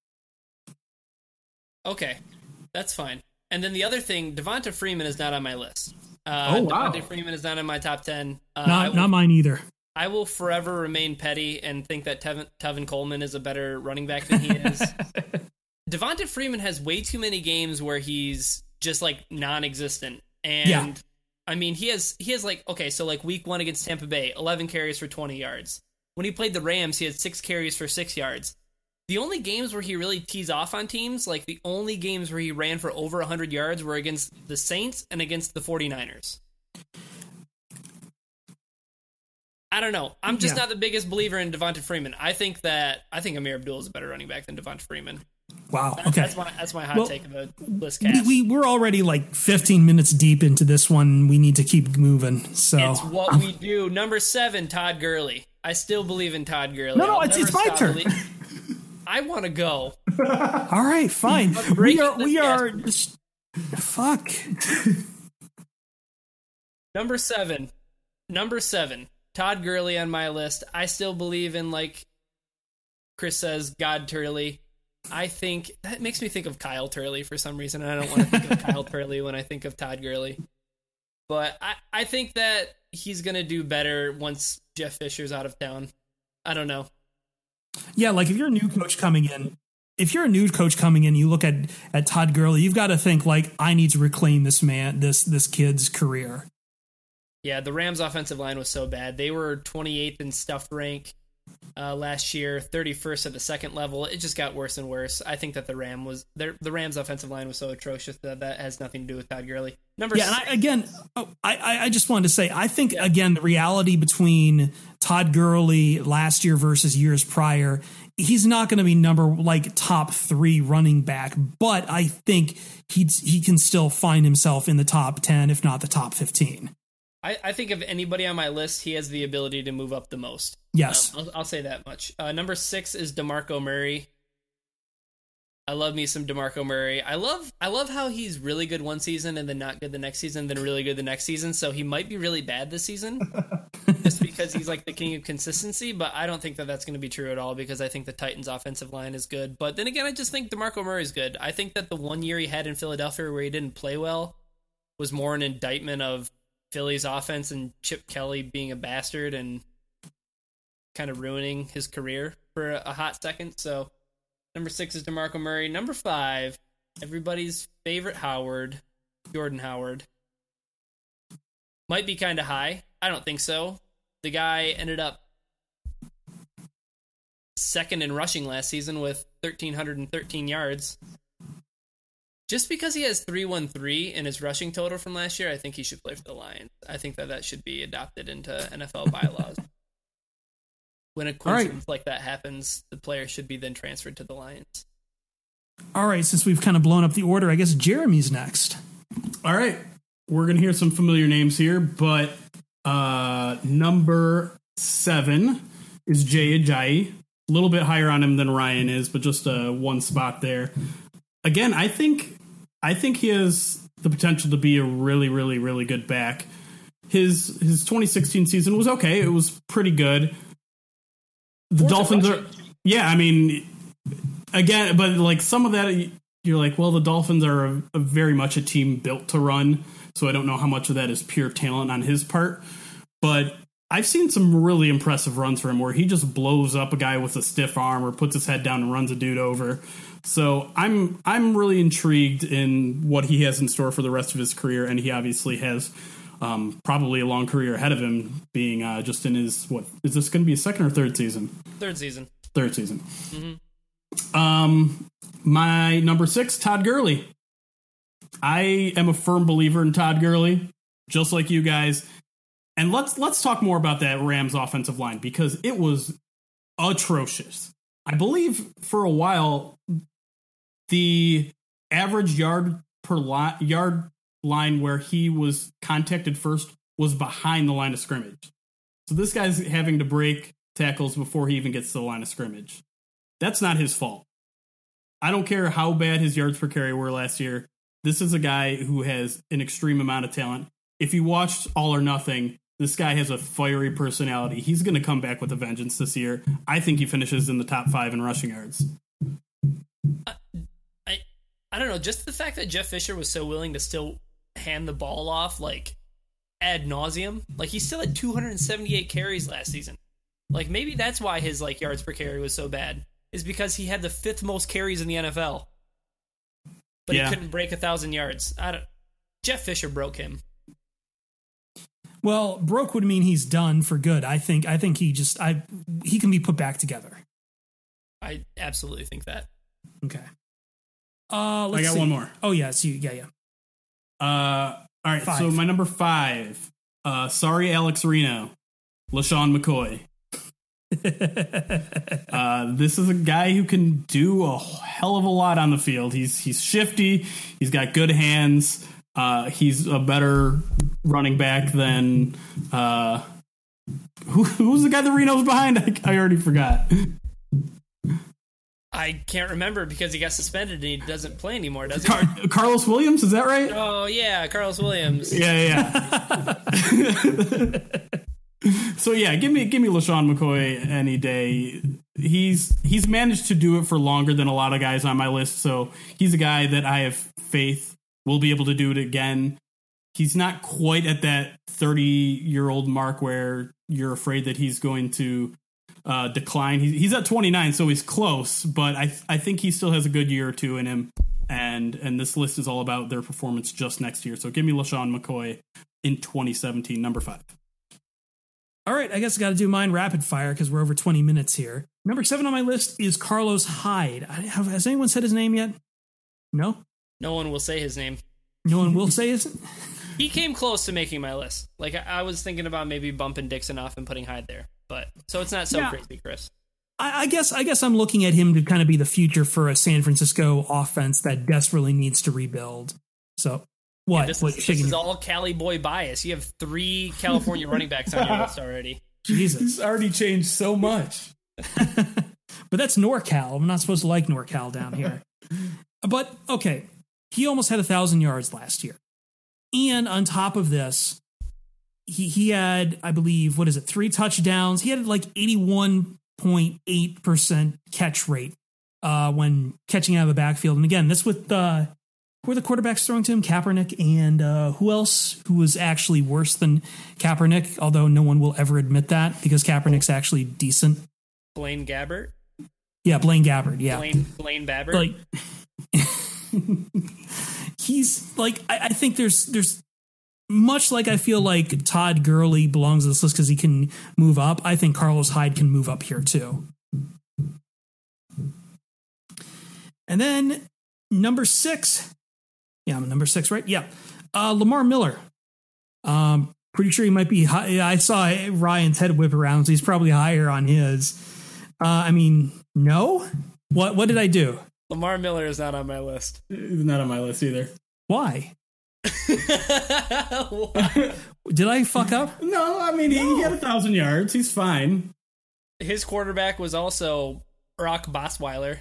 Okay, that's fine. And then the other thing, Devonta Freeman is not on my list. Uh,
oh, wow.
Devonta Freeman is not in my top ten. Uh,
Not
will,
not mine either.
I will forever remain petty and think that Tevin, Tevin Coleman is a better running back than he is. Devonta Freeman has way too many games where he's just like non-existent. And
yeah.
I mean, he has he has like, okay, so like week one against Tampa Bay, eleven carries for twenty yards. When he played the Rams, he had six carries for six yards. The only games where he really tees off on teams, like the only games where he ran for over one hundred yards, were against the Saints and against the 49ers. I don't know. I'm just yeah. not the biggest believer in Devonta Freeman. I think that I think Amir Abdul is a better running back than Devonta Freeman.
Wow.
That's,
okay.
That's my that's my hot
well,
take of the list cast.
We, we we're already like fifteen minutes deep into this one. We need to keep moving. So
it's what we do. Number seven, Todd Gurley. I still believe in Todd Gurley.
No, no,
I'll
it's, it's my turn.
I want to go.
All right, fine. We are we are just, fuck.
Number seven. Number seven. Todd Gurley on my list. I still believe in, like Chris says, God Turley. I think that makes me think of Kyle Turley for some reason, and I don't want to think of Kyle Turley when I think of Todd Gurley. But I, I think that he's going to do better once Jeff Fisher's out of town. I don't know.
Yeah, like if you're a new coach coming in, if you're a new coach coming in, you look at, at Todd Gurley, you've got to think like, I need to reclaim this man, this this kid's career.
Yeah, the Rams' offensive line was so bad. They were twenty-eighth in stuff rank uh, last year, thirty-first at the second level. It just got worse and worse. I think that the Ram was the Rams' offensive line was so atrocious that that has nothing to do with Todd Gurley. Number
yeah, and I, again, oh, I I just wanted to say, I think yeah. again the reality between Todd Gurley last year versus years prior, he's not going to be number like top three running back, but I think he he can still find himself in the top ten, if not the top fifteen.
I, I think of anybody on my list, he has the ability to move up the most.
Yes.
Um, I'll, I'll say that much. Uh, number six is DeMarco Murray. I love me some DeMarco Murray. I love I love how he's really good one season and then not good the next season, then really good the next season. So he might be really bad this season just because he's like the king of consistency. But I don't think that that's going to be true at all because I think the Titans' offensive line is good. But then again, I just think DeMarco Murray is good. I think that the one year he had in Philadelphia where he didn't play well was more an indictment of Philly's offense and Chip Kelly being a bastard and kind of ruining his career for a hot second. So number six is DeMarco Murray. Number five, everybody's favorite Howard, Jordan Howard. Might be kind of high. I don't think so. The guy ended up second in rushing last season with one thousand three hundred thirteen yards. Just because he has three one three in his rushing total from last year, I think he should play for the Lions. I think that that should be adopted into N F L bylaws. When a coincidence right. like that happens, the player should be then transferred to the Lions.
All right, since we've kind of blown up the order, I guess Jeremy's next.
All right, we're going to hear some familiar names here, but uh, number seven is Jay Ajayi. A little bit higher on him than Ryan is, but just uh, one spot there. Again, I think I think he has the potential to be a really, really, really good back. His his twenty sixteen season was okay. It was pretty good. The Fourth Dolphins are, yeah, I mean, again, but like some of that, you're like, well, the Dolphins are a, a very much a team built to run. So I don't know how much of that is pure talent on his part. But I've seen some really impressive runs for him where he just blows up a guy with a stiff arm or puts his head down and runs a dude over. So I'm I'm really intrigued in what he has in store for the rest of his career, and he obviously has um, probably a long career ahead of him. Being uh, just in his what is this going to be a second or third season?
Third season.
Third season. Mm-hmm. Um, my number six, Todd Gurley. I am a firm believer in Todd Gurley, just like you guys. And let's let's talk more about that Rams offensive line because it was atrocious. I believe for a while the average yard per li- yard line where he was contacted first was behind the line of scrimmage. So this guy's having to break tackles before he even gets to the line of scrimmage. That's not his fault. I don't care how bad his yards per carry were last year. This is a guy who has an extreme amount of talent. If you watched All or Nothing, this guy has a fiery personality. He's going to come back with a vengeance this year. I think he finishes in the top five in rushing yards.
Uh, I I don't know. Just the fact that Jeff Fisher was so willing to still hand the ball off, like, ad nauseum. Like, he still had two hundred seventy-eight carries last season. Like, maybe that's why his, like, yards per carry was so bad. Is because he had the fifth most carries in the N F L. But yeah. He couldn't break a thousand yards. I don't, Jeff Fisher broke him.
Well, broke would mean he's done for good. I think. I think he just. I he can be put back together.
I absolutely think that.
Okay. Uh, let's
I got
see.
one more.
Oh yes, you. Yeah, yeah.
Uh, all right.
Five.
So my number five. Uh, sorry, Alex Reno, LaShawn McCoy. uh, this is a guy who can do a hell of a lot on the field. He's he's shifty. He's got good hands. Uh, he's a better running back than uh, who, who's the guy that Reno's behind? I, I already forgot.
I can't remember because he got suspended and he doesn't play anymore, does he?
Car- Carlos Williams, is that right?
Oh yeah, Carlos Williams.
Yeah, yeah. So yeah, give me give me LaShawn McCoy any day. He's he's managed to do it for longer than a lot of guys on my list, so he's a guy that I have faith will be able to do it again. He's not quite at that thirty-year-old mark where you're afraid that he's going to uh, decline. He, he's at twenty-nine, so he's close, but I I think he still has a good year or two in him. And and this list is all about their performance just next year. So give me LaShawn McCoy in twenty seventeen, number five.
All right, I guess I got to do mine rapid fire because we're over twenty minutes here. Number seven on my list is Carlos Hyde. I, have, has anyone said his name yet? No?
No one will say his name.
No one will say his
He came close to making my list. Like, I, I was thinking about maybe bumping Dixon off and putting Hyde there. But so it's not so
Yeah.
crazy, Chris.
I, I guess I guess I'm looking at him to kind of be the future for a San Francisco offense that desperately needs to rebuild. So what?
Yeah, this,
what
this
shaking
is
your-
all Cali boy bias. You have three California running backs on your list already.
Jesus.
He's already changed so much.
But that's NorCal. I'm not supposed to like NorCal down here. But okay, he almost had a thousand yards last year, and on top of this, he he had, I believe, what is it, three touchdowns. He had like eighty-one point eight percent catch rate uh, when catching out of the backfield. And again, this with uh, who are the quarterbacks throwing to him? Kaepernick and uh, who else? Who was actually worse than Kaepernick? Although no one will ever admit that because Kaepernick's actually decent.
Blaine Gabbert?
Yeah, Blaine Gabbert. Yeah,
Blaine, Blaine Babbert?
like he's like I, I think there's there's much like I feel like Todd Gurley belongs to this list because he can move up. I think Carlos Hyde can move up here too. And then number six, yeah, I'm number six, right? Yeah, uh, Lamar Miller. Um, pretty sure he might be high. I saw Ryan's head whip around, so he's probably higher on his. Uh, I mean, no. What what did I do?
Lamar Miller is not on my list.
He's not on my list either.
Why? Did I fuck up?
No, I mean, he, he had a thousand yards. He's fine.
His quarterback was also Brock Bosweiler.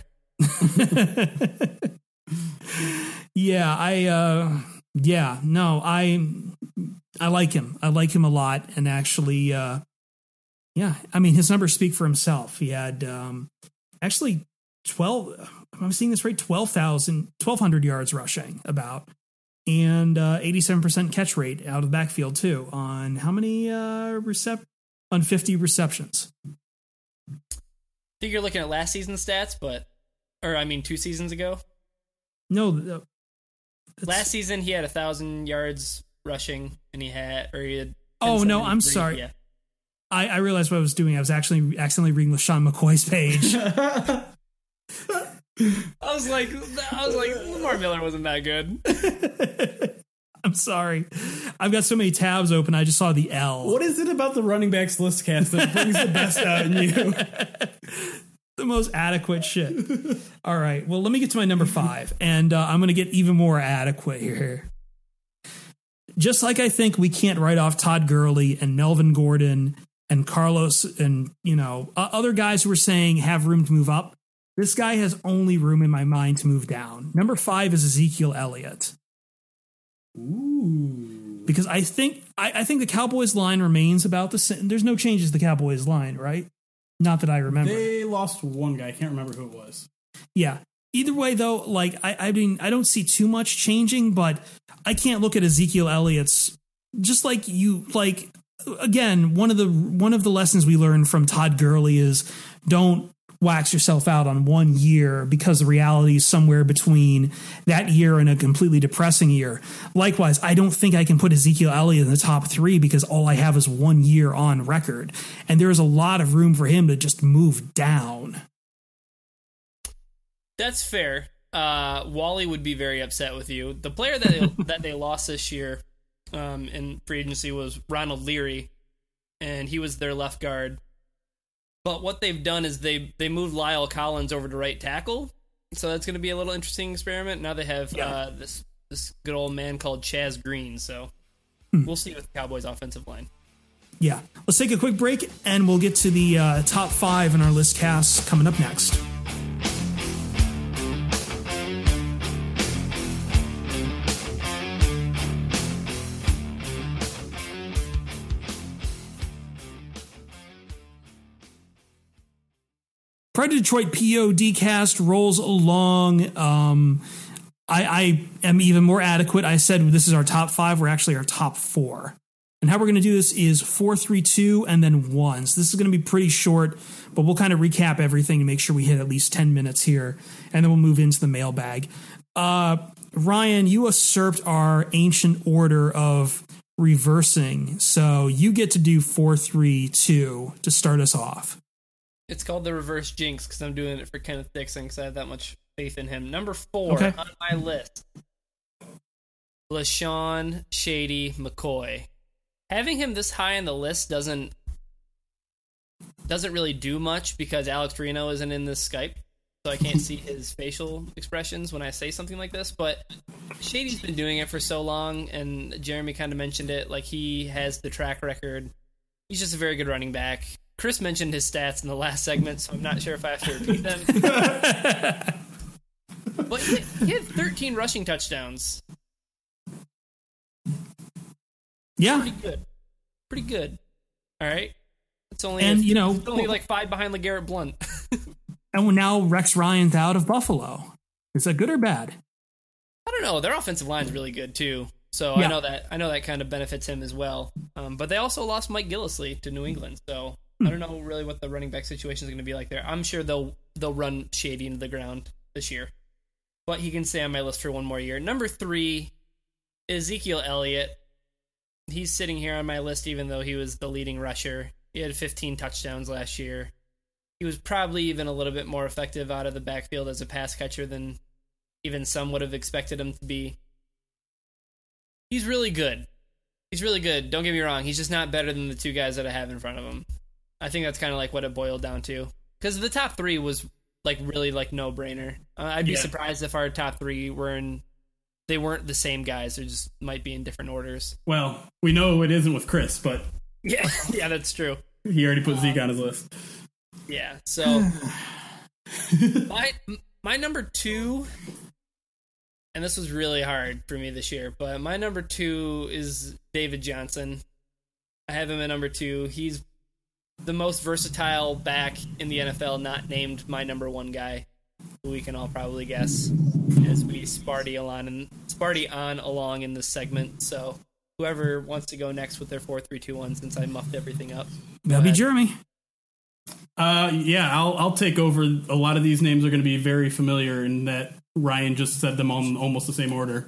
Yeah, I uh yeah, no, I I like him. I like him a lot, and actually uh yeah, I mean his numbers speak for himself. He had um actually twelve I'm seeing this right, twelve thousand, twelve hundred yards rushing about, and uh eighty-seven percent catch rate out of the backfield too on how many uh recep on fifty receptions.
I think you're looking at last season's stats, but or I mean two seasons ago.
No, uh,
Last season he had a thousand yards rushing, and he had or he had.
Oh no, I'm
ten seventy-three,
sorry.
Yeah.
I, I realized what I was doing. I was actually accidentally reading LaShawn McCoy's page.
I was like, I was like, Lamar Miller wasn't that good.
I'm sorry. I've got so many tabs open. I just saw the L.
What is it about the running backs list cast that brings the best out in you?
The most adequate shit. All right. Well, let me get to my number five, and uh, I'm going to get even more adequate here. Just like I think we can't write off Todd Gurley and Melvin Gordon and Carlos and, you know, uh, other guys who are saying have room to move up. This guy has only room in my mind to move down. Number five is Ezekiel Elliott.
Ooh.
Because I think I, I think the Cowboys line remains about the same. There's no changes to the Cowboys line, right? Not that I remember.
They lost one guy. I can't remember who it was.
Yeah. Either way, though, like I, I mean, I don't see too much changing, but I can't look at Ezekiel Elliott's just like you like. Again, one of the one of the lessons we learned from Todd Gurley is don't wax yourself out on one year because the reality is somewhere between that year and a completely depressing year. Likewise, I don't think I can put Ezekiel Elliott in the top three because all I have is one year on record. And there is a lot of room for him to just move down.
That's fair. Uh, Wally would be very upset with you. The player that they, that they lost this year um, in free agency was Ronald Leary, and he was their left guard. But what they've done is they they moved Lyle Collins over to right tackle, so that's going to be a little interesting experiment. Now they have
Yeah.
uh, this this good old man called Chaz Green, so
Hmm.
we'll see with the Cowboys' offensive line.
Yeah. Let's take a quick break and we'll get to the uh, top five in our list cast coming up next. Pride of Detroit PODcast rolls along. Um, I, I am even more adequate. I said this is our top five. We're actually our top four. And how we're going to do this is four, three, two, and then one. So this is going to be pretty short, but we'll kind of recap everything to make sure we hit at least ten minutes here, and then we'll move into the mailbag. Uh, Ryan, you usurped our ancient order of reversing, so you get to do four, three, two to start us off.
It's called the reverse jinx because I'm doing it for Kenneth Dixon because I have that much faith in him. Number four
Okay.
on my list, LaShawn Shady McCoy. Having him this high on the list doesn't doesn't really do much because Alex Reno isn't in this Skype, so I can't see his facial expressions when I say something like this. But Shady's been doing it for so long, and Jeremy kind of mentioned it. Like, he has the track record. He's just a very good running back. Chris mentioned his stats in the last segment, so I'm not sure if I have to repeat them. But he, he had thirteen rushing touchdowns.
Yeah.
Pretty good. Pretty good. All right. It's only
And,
if-
you know-
it's only like five behind LeGarrette Blount.
And now Rex Ryan's out of Buffalo. Is that good or bad?
I don't know. Their offensive line's really good too, so
Yeah.
I know that I know that kind of benefits him as well. Um, but they also lost Mike Gillislee to New England, so I don't know really what the running back situation is going to be like there. I'm sure they'll they'll run Shady into the ground this year, but he can stay on my list for one more year. Number three, Ezekiel Elliott. He's sitting here on my list, even though he was the leading rusher. He had fifteen touchdowns last year. He was probably even a little bit more effective out of the backfield as a pass catcher than even some would have expected him to be. He's really good. He's really good. Don't get me wrong. He's just not better than the two guys that I have in front of him. I think that's kind of like what it boiled down to. Because the top three was like really like no-brainer. Uh, I'd be
Yeah.
surprised if our top three were in... They weren't the same guys. They just might be in different orders.
Well, we know it isn't with Chris, but
Yeah, yeah, that's true.
he already put Zeke on his list.
Yeah, so my my number two, and this was really hard for me this year, but my number two is David Johnson. I have him at number two. He's the most versatile back in the N F L, not named my number one guy, who we can all probably guess as we Sparty along and Sparty on along in this segment. So whoever wants to go next with their four, three, two, one, since I muffed everything up.
That'll be
ahead.
Jeremy.
Uh, yeah, I'll I'll take over. A lot of these names are going to be very familiar in that Ryan just said them all in almost the same order.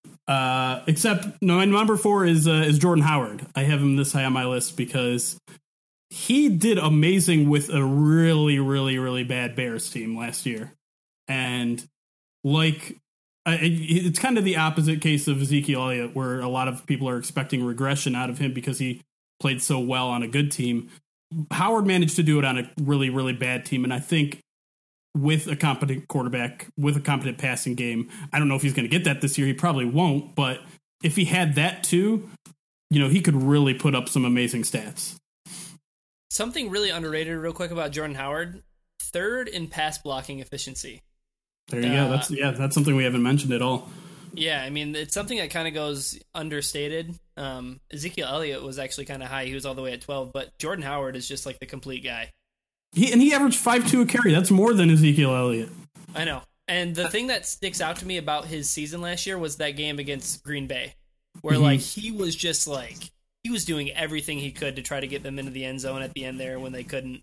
Uh, except no, my number four is uh, is Jordan Howard. I have him this high on my list because he did amazing with a really, really, really bad Bears team last year, and like I, it's kind of the opposite case of Ezekiel Elliott, where a lot of people are expecting regression out of him because he played so well on a good team. Howard managed to do it on a really, really bad team, and I think with a competent quarterback, with a competent passing game, I don't know if he's going to get that this year. He probably won't, but if he had that too, you know, he could really put up some amazing stats.
Something really underrated real quick about Jordan Howard, third in pass blocking efficiency.
There you
Uh,
go. That's yeah, that's something we haven't mentioned at all.
Yeah, I mean, it's something that kind of goes understated. Um, Ezekiel Elliott was actually kind of high. He was all the way at twelve, but Jordan Howard is just like the complete guy.
He and he averaged five two a carry. That's more than Ezekiel Elliott.
I know. And the thing that sticks out to me about his season last year was that game against Green Bay, where
Mm-hmm.
like he was just like he was doing everything he could to try to get them into the end zone at the end there when they couldn't.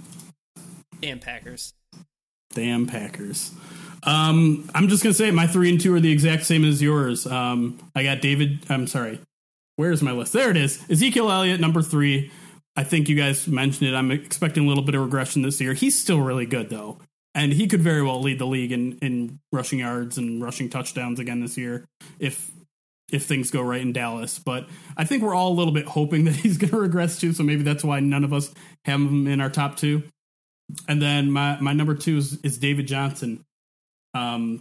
Damn Packers.
Damn Packers. Um, I'm just gonna say my three and two are the exact same as yours. Um, I got David. I'm sorry. Where's my list? There it is. Ezekiel Elliott, number three. I think you guys mentioned it. I'm expecting a little bit of regression this year. He's still really good though, and he could very well lead the league in, in rushing yards and rushing touchdowns again this year if if things go right in Dallas. But I think we're all a little bit hoping that he's going to regress too. So maybe that's why none of us have him in our top two. And then my, my number two is, is David Johnson. Um,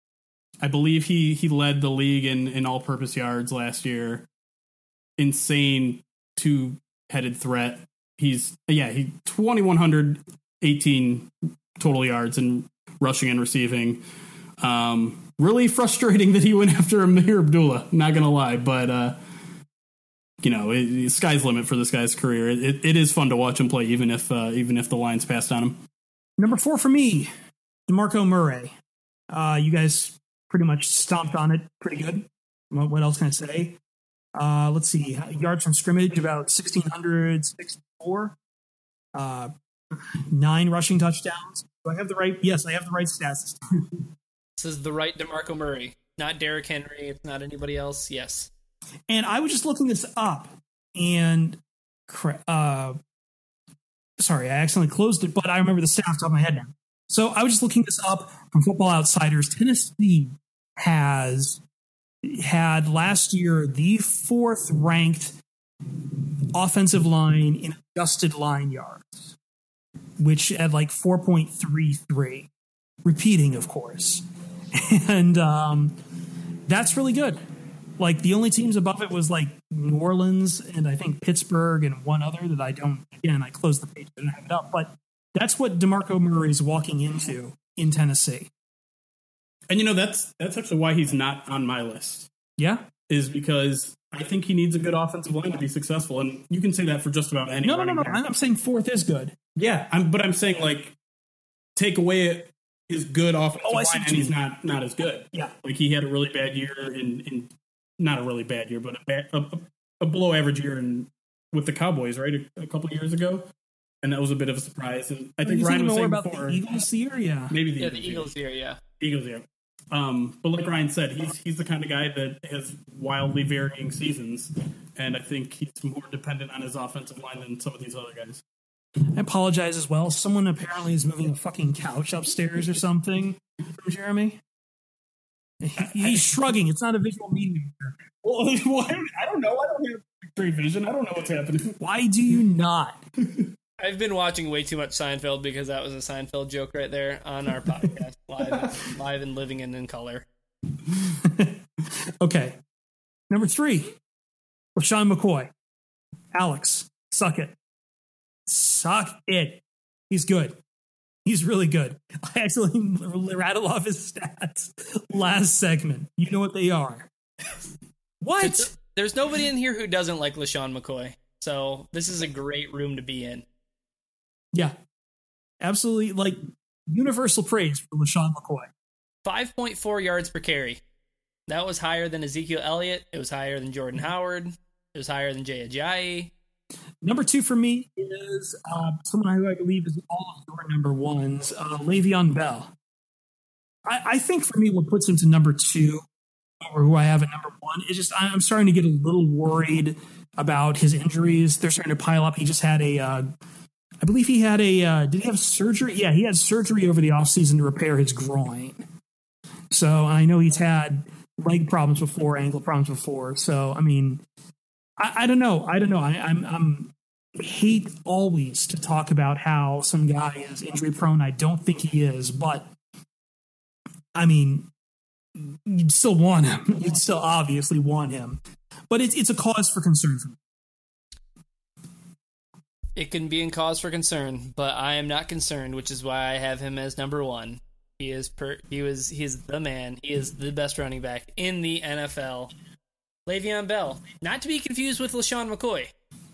I believe he, he led the league in, in all-purpose yards last year. Insane two-headed threat. He's, yeah, he twenty-one eighteen total yards in rushing and receiving. Um, really frustrating that he went after Amir Abdullah, not going to lie, but, uh, you know, it, it, sky's limit for this guy's career. It, it, it is fun to watch him play, even if uh, even if the line's passed on him.
Number four for me, DeMarco Murray. Uh, you guys pretty much stomped on it pretty good. What, what else can I say? Uh, let's see, yards from scrimmage about one thousand six hundred sixty-four. Uh, nine rushing touchdowns. Do I have the right? Yes, I have the right stats.
This is the right DeMarco Murray, not Derrick Henry. It's not anybody else. Yes.
And I was just looking this up, and uh, sorry, I accidentally closed it, but I remember the stats off the top of my head now. So I was just looking this up from Football Outsiders. Tennessee has had last year the fourth ranked offensive line in adjusted line yards, which at like four point three three, repeating, of course. And um, that's really good. Like, the only teams above it was like New Orleans and I think Pittsburgh and one other that I don't, again, I closed the page, I didn't have it up, but that's what DeMarco Murray is walking into in Tennessee.
And you know, that's that's actually why he's not on my list.
Yeah?
Is because I think he needs a good offensive line to be successful. And you can say that for just about any
No, no, no, no.
back.
I'm saying fourth is good.
Yeah, I'm, but I'm saying, like, take away his good offensive
Oh, I
line
see
and
what you
he's
mean.
not, not as good.
Yeah.
Like, he had a really bad year in, in not a really bad year, but a, bad, a, a below average year in, with the Cowboys, right, a, a couple of years ago. And that was a bit of a surprise. And I think
you
Ryan was
more
saying
about
before,
the Eagles here? Yeah.
maybe the
Yeah,
Eagles,
the Eagles here, yeah.
Eagles, yeah. Um, but like Ryan said, he's he's the kind of guy that has wildly varying seasons, and I think he's more dependent on his offensive line than some of these other guys.
I apologize as well. Someone apparently is moving a fucking couch upstairs or something from Jeremy. He, he's shrugging. It's not a visual medium.
Well, I don't know. I don't have great vision. I don't know what's happening.
Why do you not?
I've been watching way too much Seinfeld because that was a Seinfeld joke right there on our podcast, live, live and living and in color.
Okay. Number three, LaShawn McCoy. Alex, suck it. Suck it. He's good. He's really good. I actually rattled off his stats last segment. You know what they are. What?
There's nobody in here who doesn't like LaShawn McCoy, so this is a great room to be in.
Yeah. Absolutely, like, universal praise for LaShawn McCoy.
five point four yards per carry. That was higher than Ezekiel Elliott. It was higher than Jordan Howard. It was higher than Jay Ajayi.
Number two for me is uh, someone who I believe is all of your number ones, uh, Le'Veon Bell. I, I think for me, what puts him to number two, or who I have at number one, is just I'm starting to get a little worried about his injuries. They're starting to pile up. He just had a, uh, I believe he had a, uh, did he have surgery? Yeah, he had surgery over the offseason to repair his groin. So I know he's had leg problems before, ankle problems before. So, I mean, I, I don't know. I don't know. I, I'm, I'm hate always to talk about how some guy is injury prone. I don't think he is, but I mean, you'd still want him. You'd still obviously want him, but it's it's a cause for concern for me.
It can be in cause for concern, but I am not concerned, which is why I have him as number one. He is per, he was he is the man. He is the best running back in the N F L. Le'Veon Bell, not to be confused with LaShawn McCoy.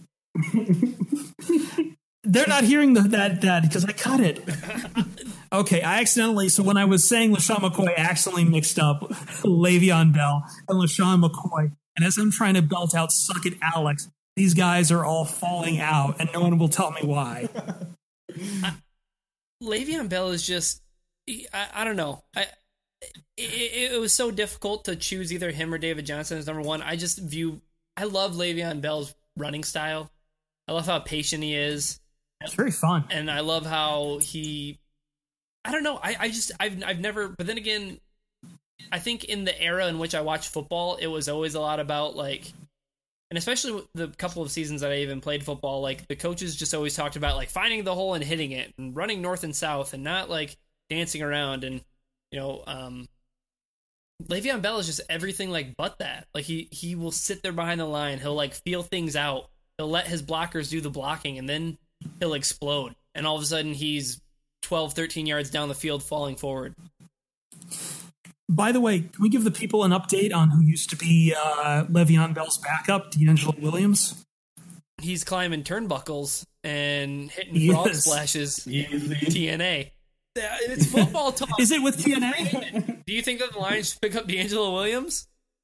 They're not hearing the, that that because I cut it. Okay, I accidentally. So when I was saying LaShawn McCoy, I accidentally mixed up Le'Veon Bell and LaShawn McCoy. And as I'm trying to belt out "Suck It, Alex," these guys are all falling out, and no one will tell me why.
I, Le'Veon Bell is just. I, I don't know. I it, it was so difficult to choose either him or David Johnson as number one. I just view I love Le'Veon Bell's running style. I love how patient he is.
It's very fun,
and I love how he. I don't know. I, I just I've I've never. But then again, I think in the era in which I watched football, it was always a lot about like, and especially the couple of seasons that I even played football, like the coaches just always talked about like finding the hole and hitting it and running north and south and not like dancing around. And you know, um, Le'Veon Bell is just everything like but that. Like he he will sit there behind the line. He'll like feel things out. He'll let his blockers do the blocking, and then he'll explode. And all of a sudden, he's twelve, thirteen yards down the field falling forward.
By the way, can we give the people an update on who used to be uh, Le'Veon Bell's backup, D'Angelo Williams?
He's climbing turnbuckles and hitting
He
frog
is.
splashes in T N A. It's football talk.
Is it with T N A?
Do you think that the Lions should pick up D'Angelo Williams?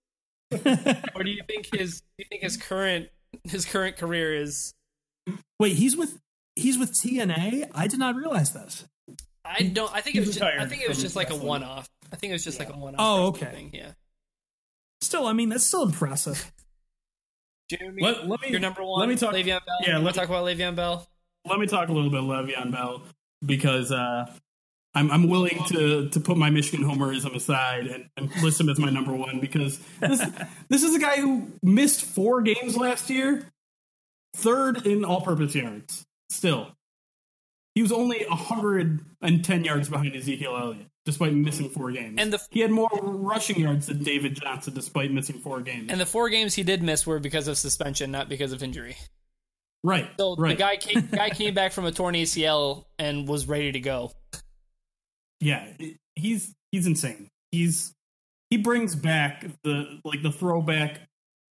Or do you think his do you think his current his current career is?
Wait, he's with he's with T N A? I did not realize this.
I don't. I think it
He's
was. Just, I
retired
think it was
from
just like a
wrestling.
one-off. I think it was just like a one-off.
Oh,
wrestling
okay.
Thing. Yeah.
Still, I mean, that's still impressive.
Jeremy,
Let- let me-
your number one.
let me talk-
Le'Veon Bell.
yeah,
Let's
let-
talk about Le'Veon Bell.
Let me talk a little bit of Le'Veon Bell because uh, I'm I'm willing to to put my Michigan homerism aside and, and list him as my number one because this this is a guy who missed four games last year, third in all-purpose yards. Still, he was only one hundred ten yards behind Ezekiel Elliott, despite missing four games.
And the-
he had more rushing yards than David Johnson, despite missing four games.
And the four games he did miss were because of suspension, not because of injury.
right,
So
right.
the guy came, guy came back from a torn A C L and was ready to go.
Yeah, he's he's insane. He's he brings back the like the throwback,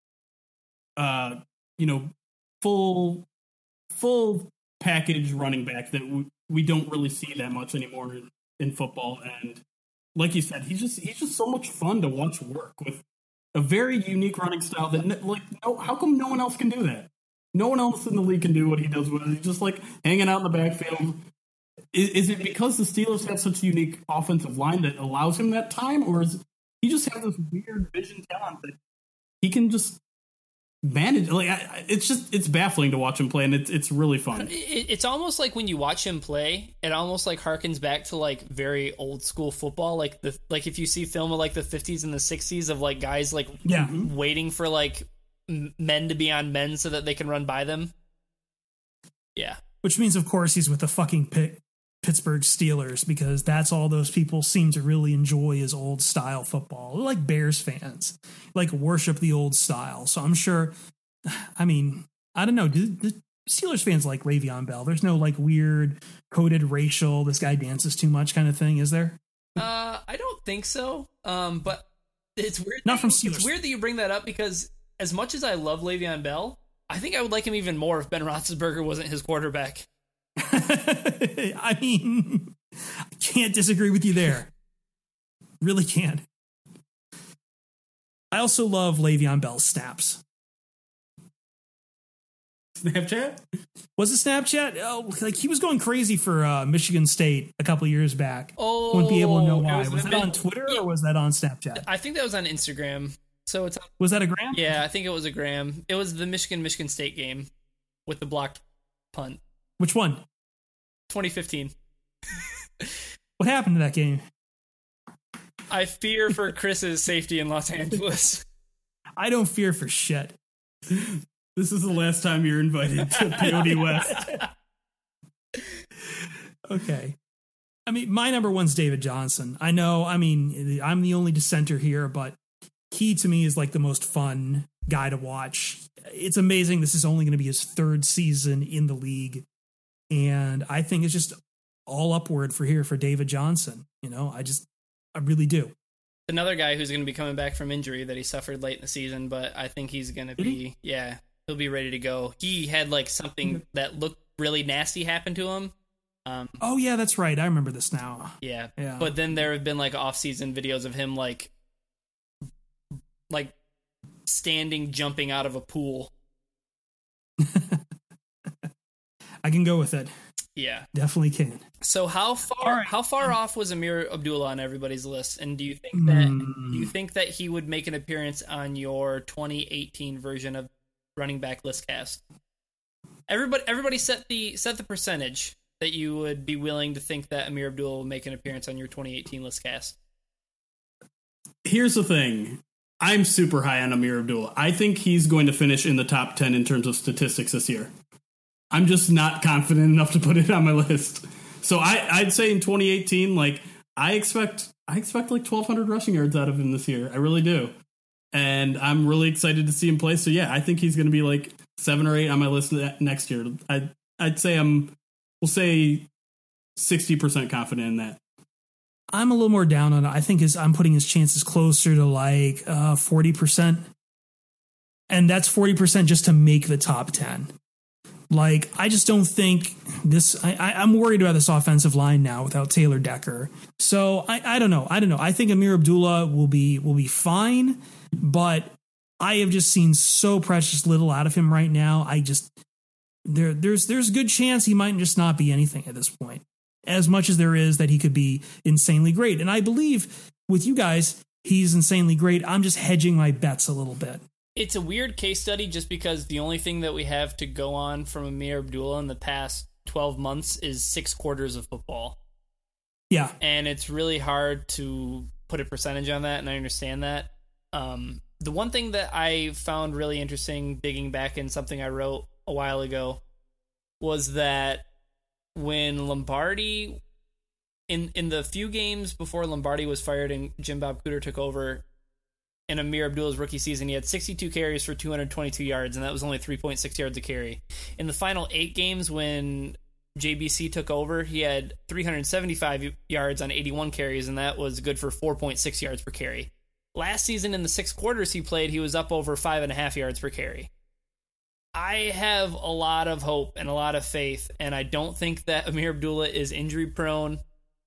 uh, you know, full full package running back that we, we don't really see that much anymore in, in football. And like you said, he's just he's just so much fun to watch work with a very unique running style that n- like no, how come no one else can do that? No one else in the league can do what he does with it. He's just like hanging out in the backfield. Is, is it because the Steelers have such a unique offensive line that allows him that time, or is he just has this weird vision talent that he can just manage? Like, I, it's just it's baffling to watch him play, and it's it's really fun.
It, it's almost like when you watch him play, it almost like harkens back to like very old school football. Like the like if you see film of like the fifties and the sixties of like guys like
Yeah.
waiting for like m- men to be on men so that they can run by them. Yeah.
Which means, of course, he's with the fucking Pitt, Pittsburgh Steelers because that's all those people seem to really enjoy is old style football. They're like Bears fans, like worship the old style. So I'm sure, I mean, I don't know. Do, do Steelers fans like Le'Veon Bell? There's no like weird coded racial, this guy dances too much kind of thing, is there?
Uh, I don't think so. Um, but it's weird.
Not
that
from
you- It's
Steelers.
weird that you bring that up because as much as I love Le'Veon Bell, I think I would like him even more if Ben Roethlisberger wasn't his quarterback.
I mean, I can't disagree with you there. Really can't. I also love Le'Veon Bell's snaps.
Snapchat?
Was it Snapchat? Oh, like he was going crazy for uh, Michigan State a couple years back.
Oh,
Wouldn't be able to know
it
why.
was
Was,
the
that on
mid-
Twitter
Yeah.
or was that on Snapchat?
I think that was on Instagram. So it's
Was that a gram?
yeah, I think it was a gram. It was the Michigan Michigan State game with the blocked punt,
Which one?
twenty fifteen.
What happened to that game?
I fear for Chris's safety in Los Angeles.
I don't fear for shit.
This is the last time you're invited to P O D West.
Okay. I mean, my number one's David Johnson. I know, I mean, I'm the only dissenter here, but he to me is like the most fun guy to watch. It's amazing. This is only going to be his third season in the league. And I think it's just all upward for here for David Johnson. You know, I just, I really do.
Another guy who's going to be coming back from injury that he suffered late in the season, but I think he's going to
Did
be,
he?
yeah, he'll be ready to go. He had like something that looked really nasty happen to him. Um,
Oh, yeah, that's right. I remember this now.
yeah.
Yeah.
But then there have been like off-season videos of him like, like standing, jumping out of a pool.
I can go with it.
Yeah.
Definitely can.
So how far
All right.
how far off was Amir Abdullah on everybody's list? And do you think that
Hmm.
do you think that he would make an appearance on your twenty eighteen version of running back list cast? Everybody everybody set the set the percentage that you would be willing to think that Amir Abdullah will make an appearance on your twenty eighteen list cast.
Here's the thing. I'm super high on Amir Abdullah. I think he's going to finish in the top ten in terms of statistics this year. I'm just not confident enough to put it on my list. So I, I'd say in twenty eighteen, like I expect, I expect like twelve hundred rushing yards out of him this year. I really do, and I'm really excited to see him play. So yeah, I think he's going to be like seven or eight on my list next year. I, I'd say I'm, we'll say sixty percent confident in that.
I'm a little more down on it. I think his, I'm putting his chances closer to like uh, forty percent. And that's forty percent just to make the top ten. Like, I just don't think this, I, I, I'm worried about this offensive line now without Taylor Decker. So I, I don't know. I don't know. I think Amir Abdullah will be, will be fine, but I have just seen so precious little out of him right now. I just there there's there's a good chance he might just not be anything at this point, as much as there is that he could be insanely great. And I believe with you guys, he's insanely great. I'm just hedging my bets a little bit.
It's a weird case study just because the only thing that we have to go on from Amir Abdullah in the past twelve months is six quarters of football.
Yeah.
And it's really hard to put a percentage on that, and I understand that. Um, the one thing that I found really interesting digging back in something I wrote a while ago was that when Lombardi, in, in the few games before Lombardi was fired and Jim Bob Cooter took over, in Amir Abdullah's rookie season, he had sixty-two carries for two hundred twenty-two yards, and that was only three point six yards a carry. In the final eight games when J B C took over, he had three hundred seventy-five yards on eighty-one carries, and that was good for four point six yards per carry. Last season, in the six quarters he played, he was up over five and a half yards per carry. I have a lot of hope and a lot of faith, and I don't think that Amir Abdullah is injury prone.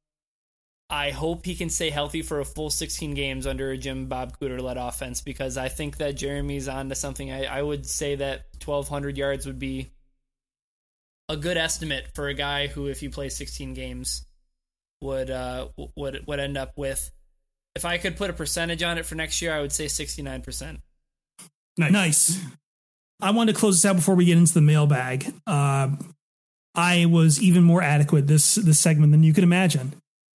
I hope he can stay healthy for a full sixteen games under a Jim Bob Cooter-led offense, because I think that Jeremy's on to something. I, I would say that twelve hundred yards would be a good estimate for a guy who, if you play sixteen games, would uh, would would end up with. If I could put a percentage on it for next year, I would say sixty-nine percent.
Nice. nice. I wanted to close this out before we get into the mailbag. Uh, I was even more adequate this this segment than you could imagine.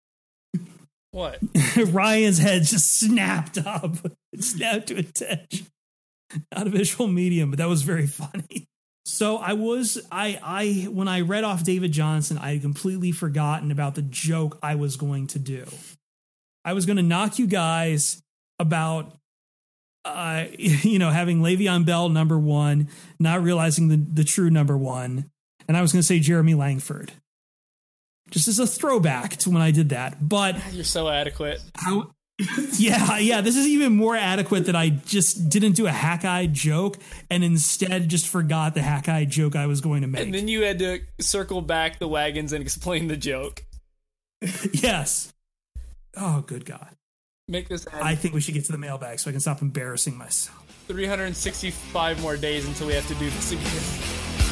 What?
Ryan's head just snapped up. It snapped to attention. Not a visual medium, but that was very funny. So I was, I, I, when I read off David Johnson, I had completely forgotten about the joke I was going to do. I was going to knock you guys about, uh, you know, having Le'Veon Bell number one, not realizing the, the true number one. And I was going to say Jeremy Langford. Just as a throwback to when I did that. But
you're so adequate.
How, yeah, yeah. This is even more adequate that I just didn't do a hack-eye joke and instead just forgot the hack-eye joke I was going to make.
And then you had to circle back the wagons and explain the joke.
Yes. Oh, good God.
Make this happen.
I think we should get to the mailbag so I can stop embarrassing myself.
three hundred sixty-five more days until we have to do this again.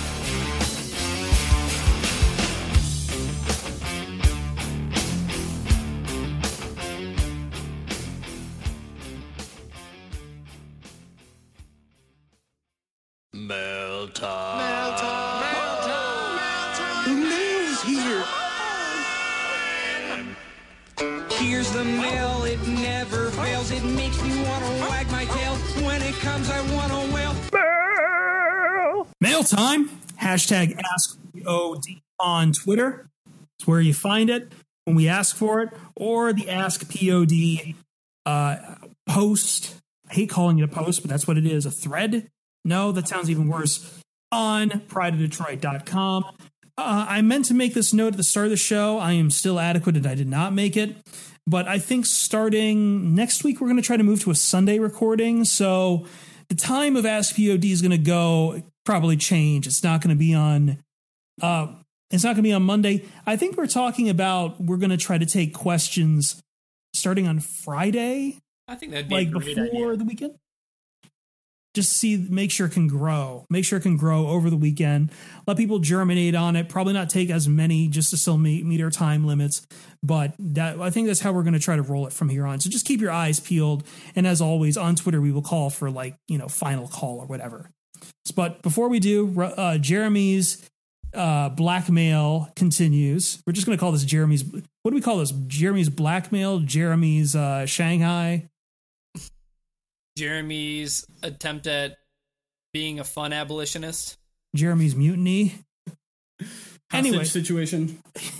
Mail time. Mail
time. Mail time. Mail time.
The mail's here. Here's the mail. It never fails. It makes me want to wag my tail. When it comes, I want to wail.
Mail. Mail time. Hashtag Ask P O D on Twitter. It's where you find it when we ask for it, or the Ask P O D uh, post. I hate calling it a post, but that's what it is. A thread. No, that sounds even worse. On pride of detroit dot com. Uh, I meant to make this note at the start of the show. I am still adequate and I did not make it. But I think starting next week, we're going to try to move to a Sunday recording. So the time of Ask P O D is going to go probably change. It's not going to be on. Uh, it's not going to be on Monday. I think we're talking about we're going to try to take questions starting on Friday.
I think that'd be
like
a great
before
idea.
the weekend. Just see, make sure it can grow. Make sure it can grow over the weekend. Let people germinate on it. Probably not take as many just to still meet, meet our time limits. But that I think that's how we're going to try to roll it from here on. So just keep your eyes peeled. And as always, on Twitter, we will call for like, you know, final call or whatever. But before we do, uh, Jeremy's uh, blackmail continues. We're just going to call this Jeremy's. What do we call this? Jeremy's blackmail, Jeremy's uh, Shanghai.
Jeremy's attempt at being a fun abolitionist.
Jeremy's mutiny.
Hostage
Anyway.
situation.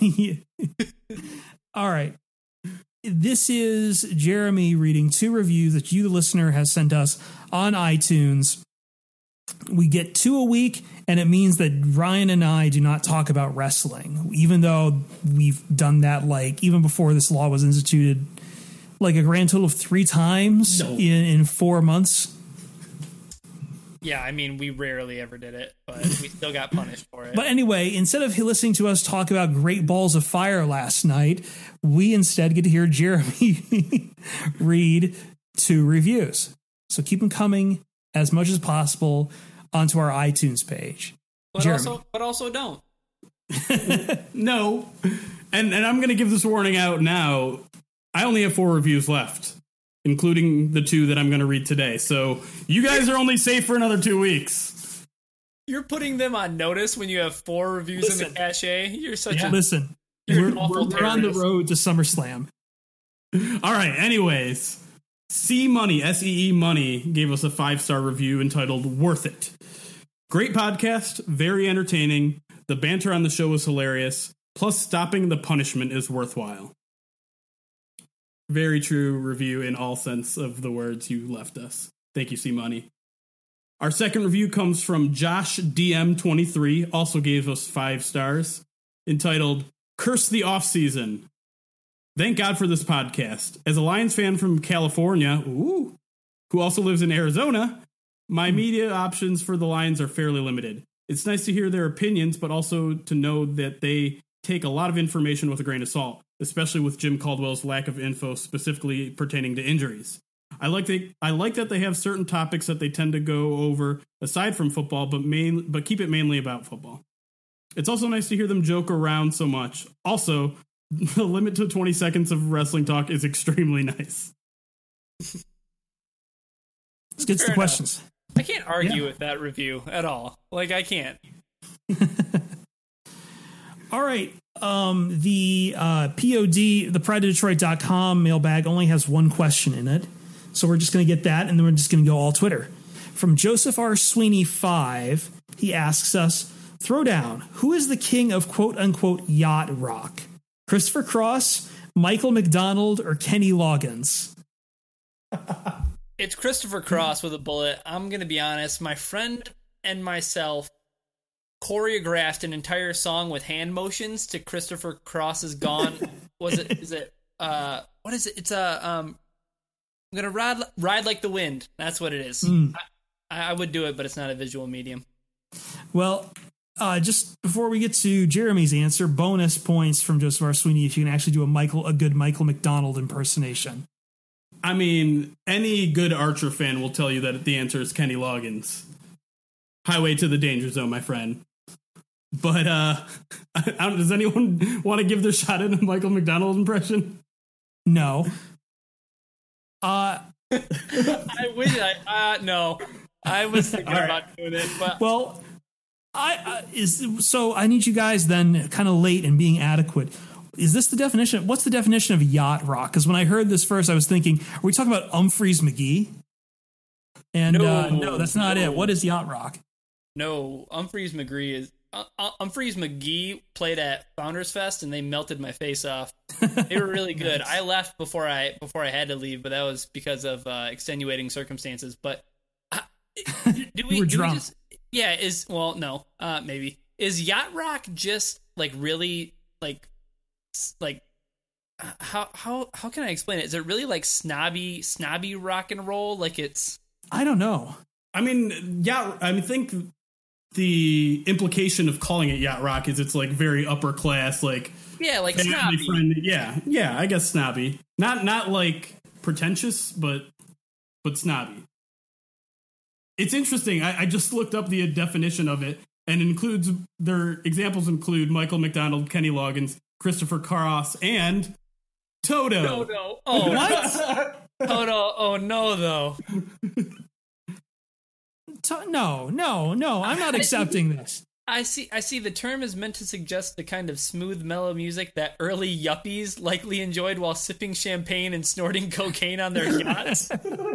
All right. This is Jeremy reading two reviews that you, the listener, has sent us on iTunes. We get two a week, and it means that Ryan and I do not talk about wrestling, even though we've done that like even before this law was instituted. Like a grand total of three times
No.
in, in four months.
Yeah, I mean, we rarely ever did it, but we still got punished for it.
But anyway, instead of listening to us talk about Great Balls of Fire last night, we instead get to hear Jeremy read two reviews. So keep them coming. as much as possible onto our iTunes page.
But
Jeremy.
also, but also don't.
No. And and I'm going to give this warning out now. I only have four reviews left, including the two that I'm going to read today. So you guys are only safe for another two weeks.
You're putting them on notice when you have four reviews
Listen.
in the cache. You're such
Yeah.
a
Listen,
You're
we're,
an awful
we're, we're on the
terrorist.
road to SummerSlam.
All right. Anyways, C Money, S E E Money, gave us a five-star review entitled Worth It. Great podcast, very entertaining. The banter on the show was hilarious. Plus, stopping the punishment is worthwhile. Very true review in all sense of the words you left us. Thank you, C Money. Our second review comes from Josh D M twenty-three, also gave us five stars, entitled Curse the Offseason. Thank God for this podcast. As a Lions fan from California, ooh, who also lives in Arizona, my media options for the Lions are fairly limited. It's nice to hear their opinions, but also to know that they take a lot of information with a grain of salt, especially with Jim Caldwell's lack of info specifically pertaining to injuries. I like they, I like that they have certain topics that they tend to go over aside from football, but main, but keep it mainly about football. It's also nice to hear them joke around so much. Also, the limit to twenty seconds of wrestling talk is extremely nice.
Let's get to the
Fair
questions.
I can't argue
Yeah.
with that review at all. Like, I can't.
All right. Um, the uh, P O D, the pride of detroit dot com mailbag only has one question in it. So we're just going to get that, and then we're just going to go all Twitter. From Joseph R. Sweeney five, he asks us, Throwdown, who is the king of quote-unquote yacht rock? Christopher Cross, Michael McDonald, or Kenny Loggins?
It's Christopher Cross with a bullet. I'm going to be honest. My friend and myself choreographed an entire song with hand motions to Christopher Cross's Gone. Was it, is it, uh, what is it? It's a, um, I'm going to ride, ride like the wind. That's what it is.
Mm.
I, I would do it, but it's not a visual medium.
Well, uh, just before we get to Jeremy's answer, bonus points from Joseph R. Sweeney if you can actually do a Michael, a good Michael McDonald impersonation.
I mean, any good Archer fan will tell you that the answer is Kenny Loggins. Highway to the Danger Zone, my friend. But uh, I, I, does anyone want to give their shot at a Michael McDonald impression?
No. Uh,
I wish I, uh, no. I was thinking
All
about
right.
doing it, but
well, I uh, is so I need you guys then kind of late and being adequate. Is this the definition? What's the definition of yacht rock? Because when I heard this first, I was thinking, are we talking about Humphreys McGee? And
No.
uh, no, that's not
No.
it. What is yacht rock?
no, Humphreys McGee is, uh, uh, Humphreys McGee played at Founders Fest and they melted my face off. They were really good. I left before I, before I had to leave, but that was because of uh, extenuating circumstances. But uh, do we,
You were
do we
drunk.
just, yeah, is, well, no, uh, maybe. Is yacht rock just like really like, s- like, how, how, how can I explain it? Is it really like snobby, snobby rock and roll? Like it's,
I don't know.
I mean, yeah, I mean, think the implication of calling it yacht rock is it's like very upper class, like
yeah, like
family
snobby.
friendly. Yeah, yeah, I guess snobby. Not not like pretentious, but but snobby. It's interesting. I, I just looked up the definition of it, and includes their examples include Michael McDonald, Kenny Loggins, Christopher Cross, and Toto.
Oh no! Oh
What?
Oh no! Oh no! Though
To- no, no, no. I'm not accepting this.
I see, I see. The term is meant to suggest the kind of smooth, mellow music that early yuppies likely enjoyed while sipping champagne and snorting cocaine on their yachts.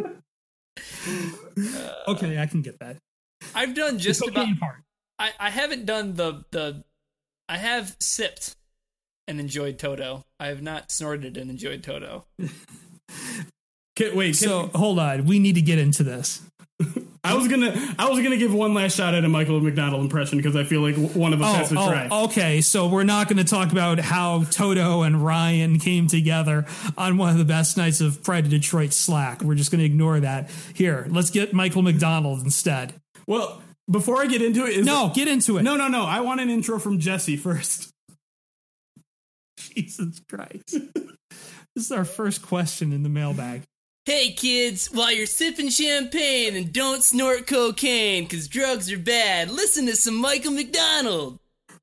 Okay, I can get that.
I've done just
The
about.
cocaine part.
I, I haven't done the the. I have sipped and enjoyed Toto. I have not snorted and enjoyed Toto.
Can, wait, can,
So hold on, we need to get into this.
I was gonna, I was gonna give one last shot at a Michael McDonald impression because I feel like one of us has to try.
oh, okay. So we're not going to talk about how Toto and Ryan came together on one of the best nights of Pride of Detroit Slack. We're just going to ignore that. Here, let's get Michael McDonald instead.
Well, before I get into it, is
No, get into it.
no, no, no. I want an intro from Jesse first.
Jesus Christ. This is our first question in the mailbag.
Hey kids, while you're sipping champagne and don't snort cocaine, cause drugs are bad, listen to some Michael McDonald.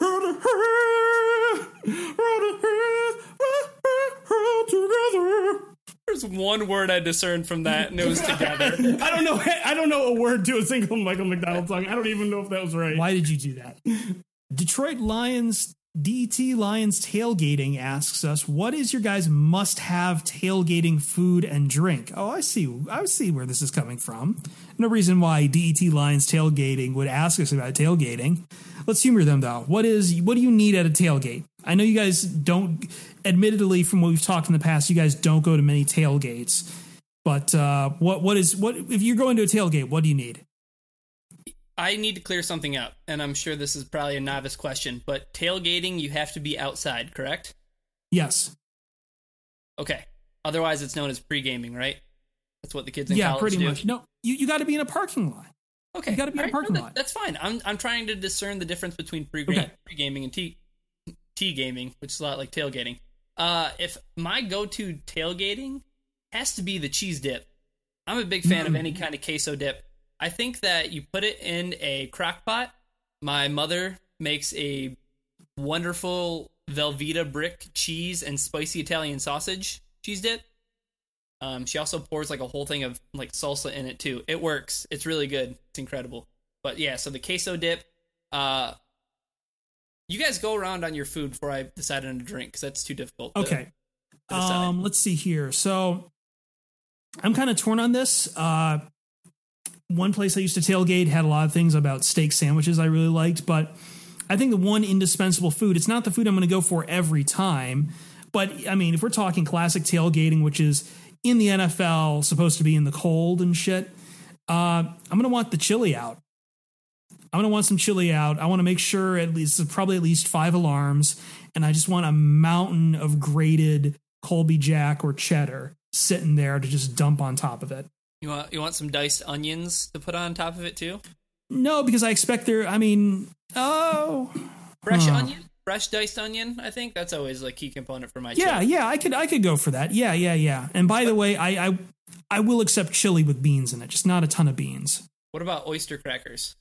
There's one word I discerned from that, and it was together.
I don't know. I don't know a word to a single Michael McDonald song. I don't even know if that was right.
Why did you do that? Detroit Lions, D E T Lions Tailgating asks us, what is your guys' must-have tailgating food and drink? Oh, I see. I see where this is coming from. No reason why D E T Lions Tailgating would ask us about tailgating. Let's humor them, though. What is? What do you need at a tailgate? I know you guys don't, admittedly, from what we've talked in the past, you guys don't go to many tailgates. But uh, what what is what if you're going to a tailgate? What do you need?
I need to clear something up, and I'm sure this is probably a novice question, but tailgating, you have to be outside, correct?
Yes.
Okay. Otherwise, it's known as pre-gaming, right? That's what the kids in
yeah,
college
pretty
do.
much. No, you, you got to be in a parking lot.
Okay.
You got to be in a
All right,
parking
no, that-
lot.
That's fine. I'm I'm trying to discern the difference between pre
Okay.
pre-gaming and tea tea gaming, which is a lot like tailgating. Uh, if my go-to tailgating has to be the cheese dip. I'm a big fan
Mm.
of any kind of queso dip. I think that you put it in a crock pot. My mother makes a wonderful Velveeta brick cheese and spicy Italian sausage cheese dip. Um, she also pours like a whole thing of like salsa in it too. It works. It's really good. It's incredible. But yeah, so the queso dip. Uh, you guys go around on your food before I decide on a drink because that's too difficult. to-
Okay.
to decide.
Um, let's see here. So I'm kind of torn on this. Uh, one place I used to tailgate had a lot of things about steak sandwiches I really liked, but I think the one indispensable food, it's not the food I'm going to go for every time, but I mean, if we're talking classic tailgating, which is in the N F L, supposed to be in the cold and shit, uh, I'm going to want the chili out. I'm going to want some chili out. I want to make sure at least, probably at least five alarms. And I just want a mountain of grated Colby Jack or cheddar sitting there to just dump on top of it.
You want you want some diced onions to put on top of it too?
No, because I expect there, I mean, oh.
Fresh
Huh.
onion? Fresh diced onion, I think. That's always a key component for my
Yeah,
chili.
yeah, I could I could go for that. Yeah, yeah, yeah. And by the way, I, I I will accept chili with beans in it, just not a ton of beans.
What about oyster crackers?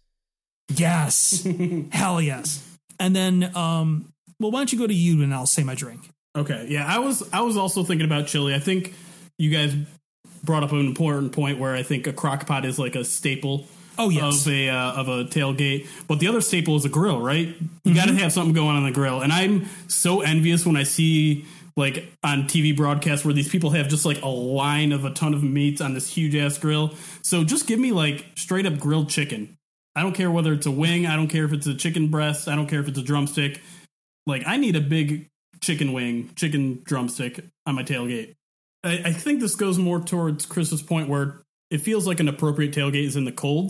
Yes. Hell yes. And then, um, well, why don't you go to you and I'll say my drink.
Okay, yeah, I was I was also thinking about chili. I think you guys brought up an important point where I think a crock pot is like a staple
Oh, yes.
of a uh, of a tailgate. But the other staple is a grill, right? You got to have something going on the grill. And I'm so envious when I see like on T V broadcasts where these people have just like a line of a ton of meats on this huge ass grill. So just give me like straight up grilled chicken. I don't care whether it's a wing. I don't care if it's a chicken breast. I don't care if it's a drumstick. Like I need a big chicken wing, chicken drumstick on my tailgate. I, I think this goes more towards Chris's point where it feels like an appropriate tailgate is in the cold.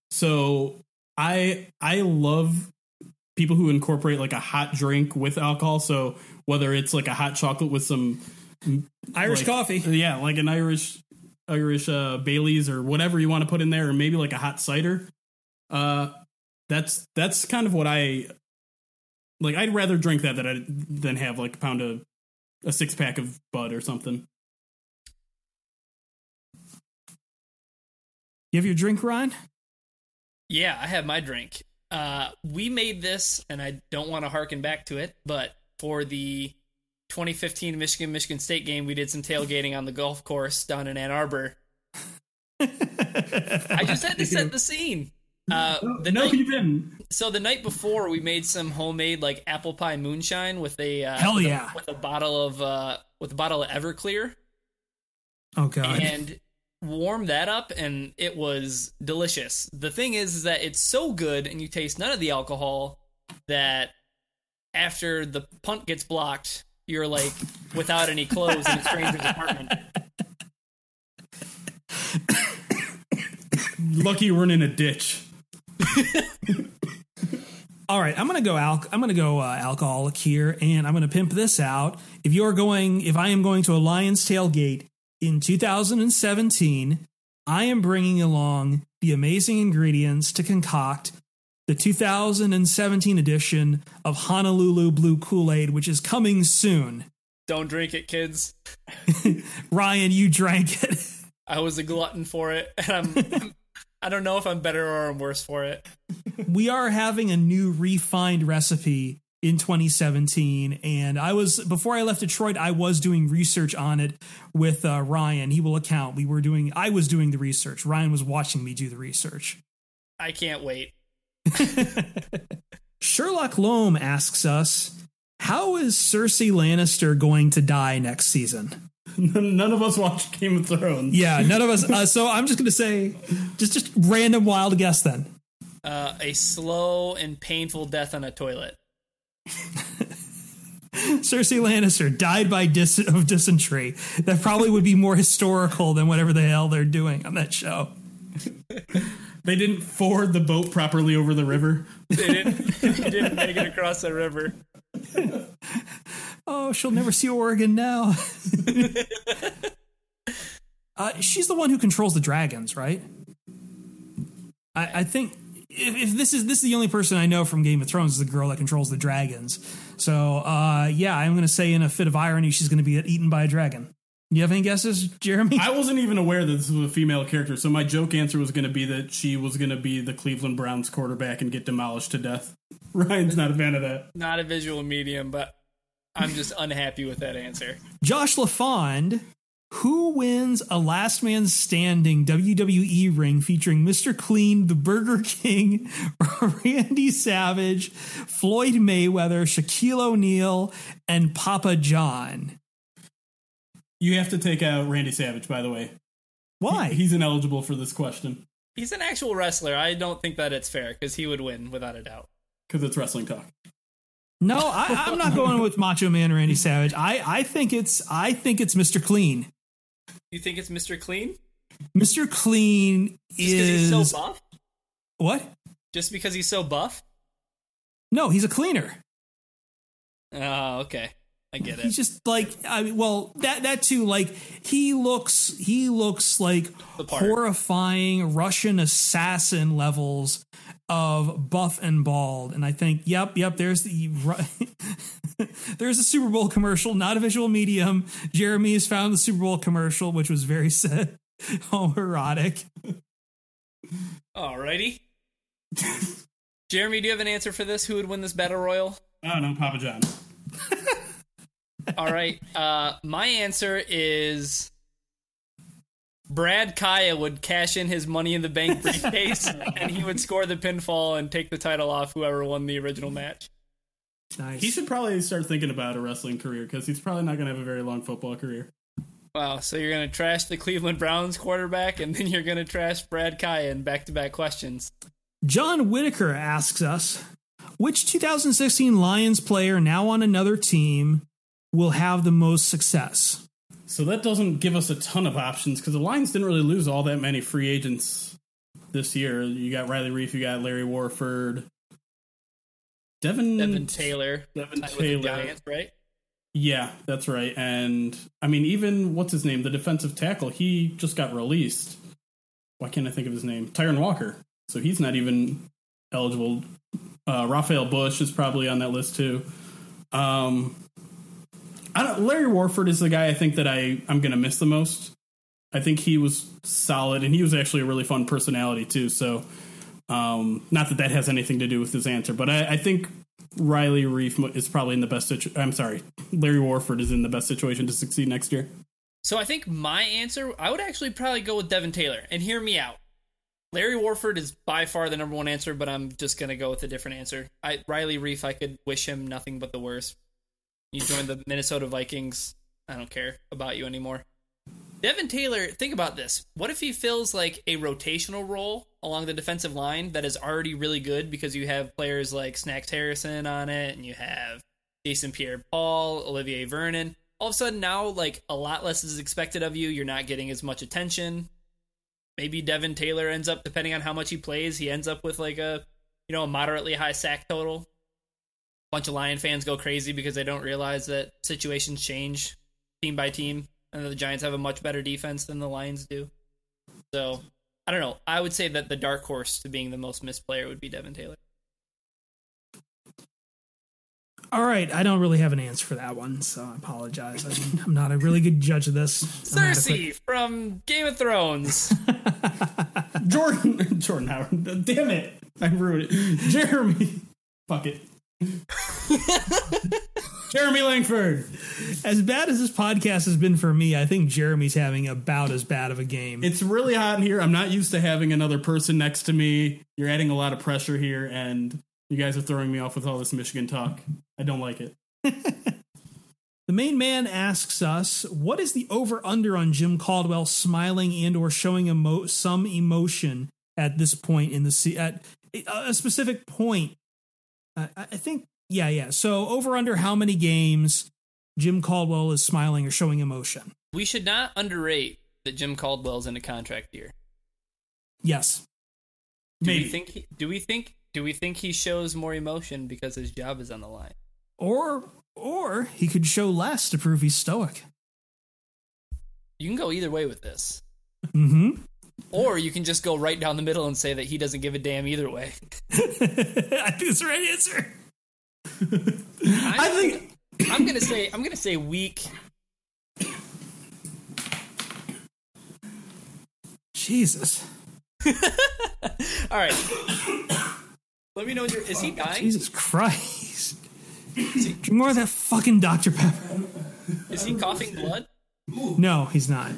So I I love people who incorporate like a hot drink with alcohol. So whether it's like a hot chocolate with some
Irish
like-
coffee.
yeah, like an Irish Irish uh, Baileys or whatever you want to put in there, or maybe like a hot cider. Uh, that's that's kind of what I like. I'd rather drink that than I, than have like a pound of a six pack of Bud or something.
You have your drink, Ryan?
Yeah, I have my drink. Uh, we made this, and I don't want to harken back to it, but for the twenty fifteen Michigan-Michigan State game, we did some tailgating on the golf course down in Ann Arbor. I just had to set the scene. Uh, the
no,
night,
you didn't.
so the night before, we made some homemade like apple pie moonshine with a uh,
Hell
with a-
yeah.
with a bottle of uh, with a bottle of Everclear,
Oh, God.
and warmed that up, and it was delicious. The thing is, is that it's so good, and you taste none of the alcohol, that after the punt gets blocked, you're like without any clothes in a stranger's apartment.
Lucky you weren't in a ditch.
All right, I'm gonna go al- I'm gonna go uh, alcoholic here, and I'm gonna pimp this out. If you're going, if I am going to a Lions tailgate in two thousand seventeen, I am bringing along the amazing ingredients to concoct the two thousand seventeen edition of Honolulu Blue Kool-Aid, which is coming soon.
Don't drink it, kids.
Ryan, you drank it.
I was a glutton for it, and I'm I don't know if I'm better or I'm worse for it.
We are having a new refined recipe in twenty seventeen, and I was before I left Detroit, I was doing research on it with uh, Ryan. He will account. We were doing. I was doing the research. Ryan was watching me do the research.
I can't wait.
Sherlock Loam asks us, how is Cersei Lannister going to die next season?
None of us watched Game of Thrones.
Yeah, none of us. Uh, so I'm just going to say, just just random wild guess then.
Uh, a slow and painful death on a toilet.
Cersei Lannister died by dis- of dysentery. That probably would be more historical than whatever the hell they're doing on that show.
They didn't ford the boat properly over the river.
They didn't, they didn't make it across the river.
Oh, she'll never see Oregon now. uh, she's the one who controls the dragons, right? I, I think if, if this is this is the only person I know from Game of Thrones is the girl that controls the dragons. So, uh, yeah, I'm going to say in a fit of irony, she's going to be eaten by a dragon. You have any guesses, Jeremy?
I wasn't even aware that this was a female character, so my joke answer was going to be that she was going to be the Cleveland Browns quarterback and get demolished to death. Ryan's not a fan of that.
Not a visual medium, but I'm just unhappy with that answer.
Josh LaFond, who wins a Last Man Standing W W E ring featuring Mister Clean, the Burger King, Randy Savage, Floyd Mayweather, Shaquille O'Neal, and Papa John?
You have to take out Randy Savage, by the way.
Why?
He, he's ineligible for this question.
He's an actual wrestler. I don't think that it's fair, because he would win, without a doubt.
Because it's wrestling talk.
No, I, I'm not going with Macho Man or Randy Savage. I, I think it's I think it's Mister Clean.
You think it's Mister Clean?
Mister Clean
Just because
is
he's so buff?
What?
Just because he's so buff?
No, he's a cleaner.
Oh, okay. I get it.
He's just like, I mean, well, that that too. Like he looks, he looks like horrifying Russian assassin levels of buff and bald. And I think, yep, yep. There's the there's a Super Bowl commercial, not a visual medium. Jeremy has found the Super Bowl commercial, which was very sad, homoerotic.
Alrighty. Jeremy, do you have an answer for this? Who would win this battle royal?
Oh no, Papa John.
All right. Uh, my answer is Brad Kaya would cash in his Money in the Bank briefcase, and he would score the pinfall and take the title off whoever won the original match.
Nice.
He should probably start thinking about a wrestling career, because he's probably not going to have a very long football career.
Wow, so you're going to trash the Cleveland Browns quarterback, and then you're going to trash Brad Kaya in back-to-back questions.
John Whitaker asks us, which two thousand sixteen Lions player now on another team will have the most success?
So that doesn't give us a ton of options, because the Lions didn't really lose all that many free agents this year. You got Riley Reif, you got Larry Warford, Devin,
Devin Taylor.
Devin
Taylor.
Taylor.
Giants, right?
Yeah, that's right. And I mean, even what's his name, the defensive tackle, he just got released. Why can't I think of his name? Tyron Walker. So he's not even eligible. Uh, Raphael Bush is probably on that list too. Um, I don't. Larry Warford is the guy I think that I I'm going to miss the most. I think he was solid, and he was actually a really fun personality too. So, um, not that that has anything to do with his answer, but I, I think Riley Reif is probably in the best situation. I'm sorry, Larry Warford is in the best situation to succeed next year.
So I think my answer, I would actually probably go with Devin Taylor. And hear me out. Larry Warford is by far the number one answer, but I'm just going to go with a different answer. I, Riley Reif, I could wish him nothing but the worst. You joined the Minnesota Vikings. I don't care about you anymore. Devin Taylor, think about this. What if he fills like a rotational role along the defensive line that is already really good because you have players like Snacks Harrison on it, and you have Jason Pierre-Paul, Olivier Vernon. All of a sudden now, like, a lot less is expected of you. You're not getting as much attention. Maybe Devin Taylor ends up, depending on how much he plays, he ends up with like a, you know, a moderately high sack total. A bunch of Lion fans go crazy because they don't realize that situations change team by team, and the Giants have a much better defense than the Lions do. So, I don't know. I would say that the dark horse to being the most missed player would be Devin Taylor.
All right, I don't really have an answer for that one, so I apologize. I'm, I'm not a really good judge of this.
Cersei from Game of Thrones.
Jordan, Jordan Howard. Damn it, I ruined it. Jeremy, fuck it. Jeremy Langford.
As bad as this podcast has been for me, I think Jeremy's having about as bad of a game.
It's really hot in here. I'm not used to having another person next to me. You're adding a lot of pressure here, and you guys are throwing me off with all this Michigan talk. I don't like it.
The main man asks us, what is the over-under on Jim Caldwell smiling and or showing emo- some emotion at this point in the se- at a specific point? Uh, I think, yeah, yeah. So over-under how many games Jim Caldwell is smiling or showing emotion?
We should not underrate that Jim Caldwell's in a contract year.
Yes.
Do
Maybe.
we think? He, do we think? Do we think he shows more emotion because his job is on the line?
Or or he could show less to prove he's stoic.
You can go either way with this.
Mm-hmm.
Or you can just go right down the middle and say that he doesn't give a damn either way.
I think that's the right answer.
I think I'm gonna say I'm gonna say weak.
Jesus.
All right. Let me know. Your, is he dying?
Jesus Christ. Drink more of that fucking Doctor Pepper.
Is he coughing blood?
No, he's not.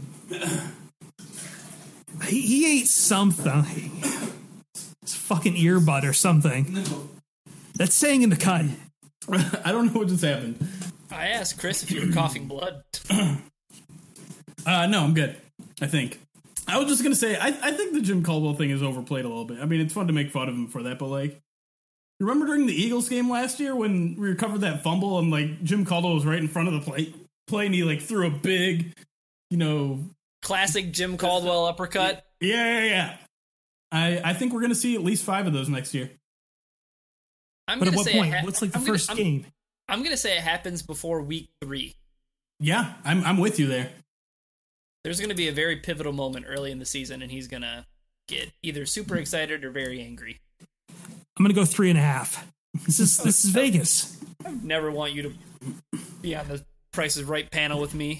He, he ate something. His fucking earbud or something. That's saying in the cut.
I don't know what just happened.
I asked Chris if you were coughing blood.
uh, no, I'm good. I think. I was just going to say, I, I think the Jim Caldwell thing is overplayed a little bit. I mean, it's fun to make fun of him for that, but like, remember during the Eagles game last year when we recovered that fumble and like Jim Caldwell was right in front of the play, play and he like threw a big, you know,
classic Jim Caldwell uppercut.
Yeah, yeah, yeah. I, I think we're going to see at least five of those next year.
I'm
but at
gonna
what
say
point?
Ha-
What's like the
I'm
first
gonna,
game?
I'm, I'm going to say it happens before week three.
Yeah, I'm I'm with you there.
There's going to be a very pivotal moment early in the season, and he's going to get either super excited or very angry.
I'm going to go three and a half. This is this is Vegas.
I never want you to be on the Price is Right panel with me.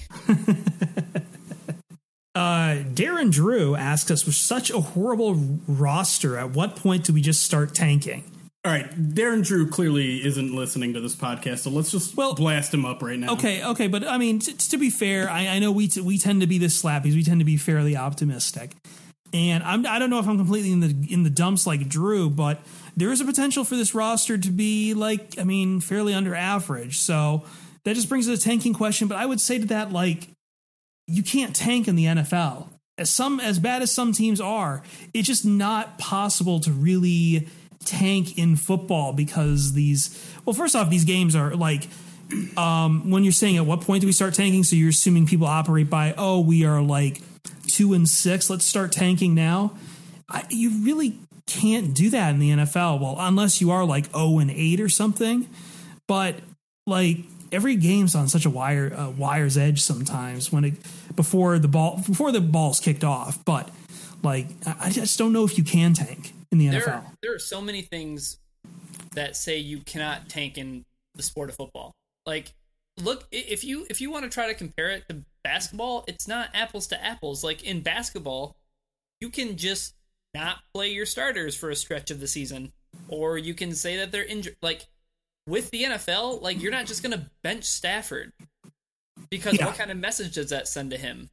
uh, Darren Drew asks us, with such a horrible roster, at what point do we just start tanking?
All right, Darren Drew clearly isn't listening to this podcast, so let's just well, blast him up right now.
Okay, okay, but I mean, t- to be fair, I, I know we t- we tend to be the slappies. We tend to be fairly optimistic, and I'm I don't know if I'm completely in the in the dumps like Drew, but there is a potential for this roster to be like, I mean, fairly under average. So that just brings us a tanking question. But I would say to that, like, you can't tank in the N F L. As some as bad as some teams are, it's just not possible to really tank in football because these well first off these games are like um when you're saying at what point do we start tanking, so you're assuming people operate by, oh, we are like two and six, let's start tanking now. I, you really can't do that in the N F L, well, unless you are like oh and eight or something, but like every game's on such a wire uh, wire's edge sometimes when it before the ball before the ball's kicked off. But like I just don't know if you can tank in the N F L.
There, there are so many things that say you cannot tank in the sport of football. Like, look, if you if you want to try to compare it to basketball, it's not apples to apples. Like in basketball, you can just not play your starters for a stretch of the season, or you can say that they're injured. Like with the N F L, like you're not just going to bench Stafford because
yeah.
what kind of message does that send to him?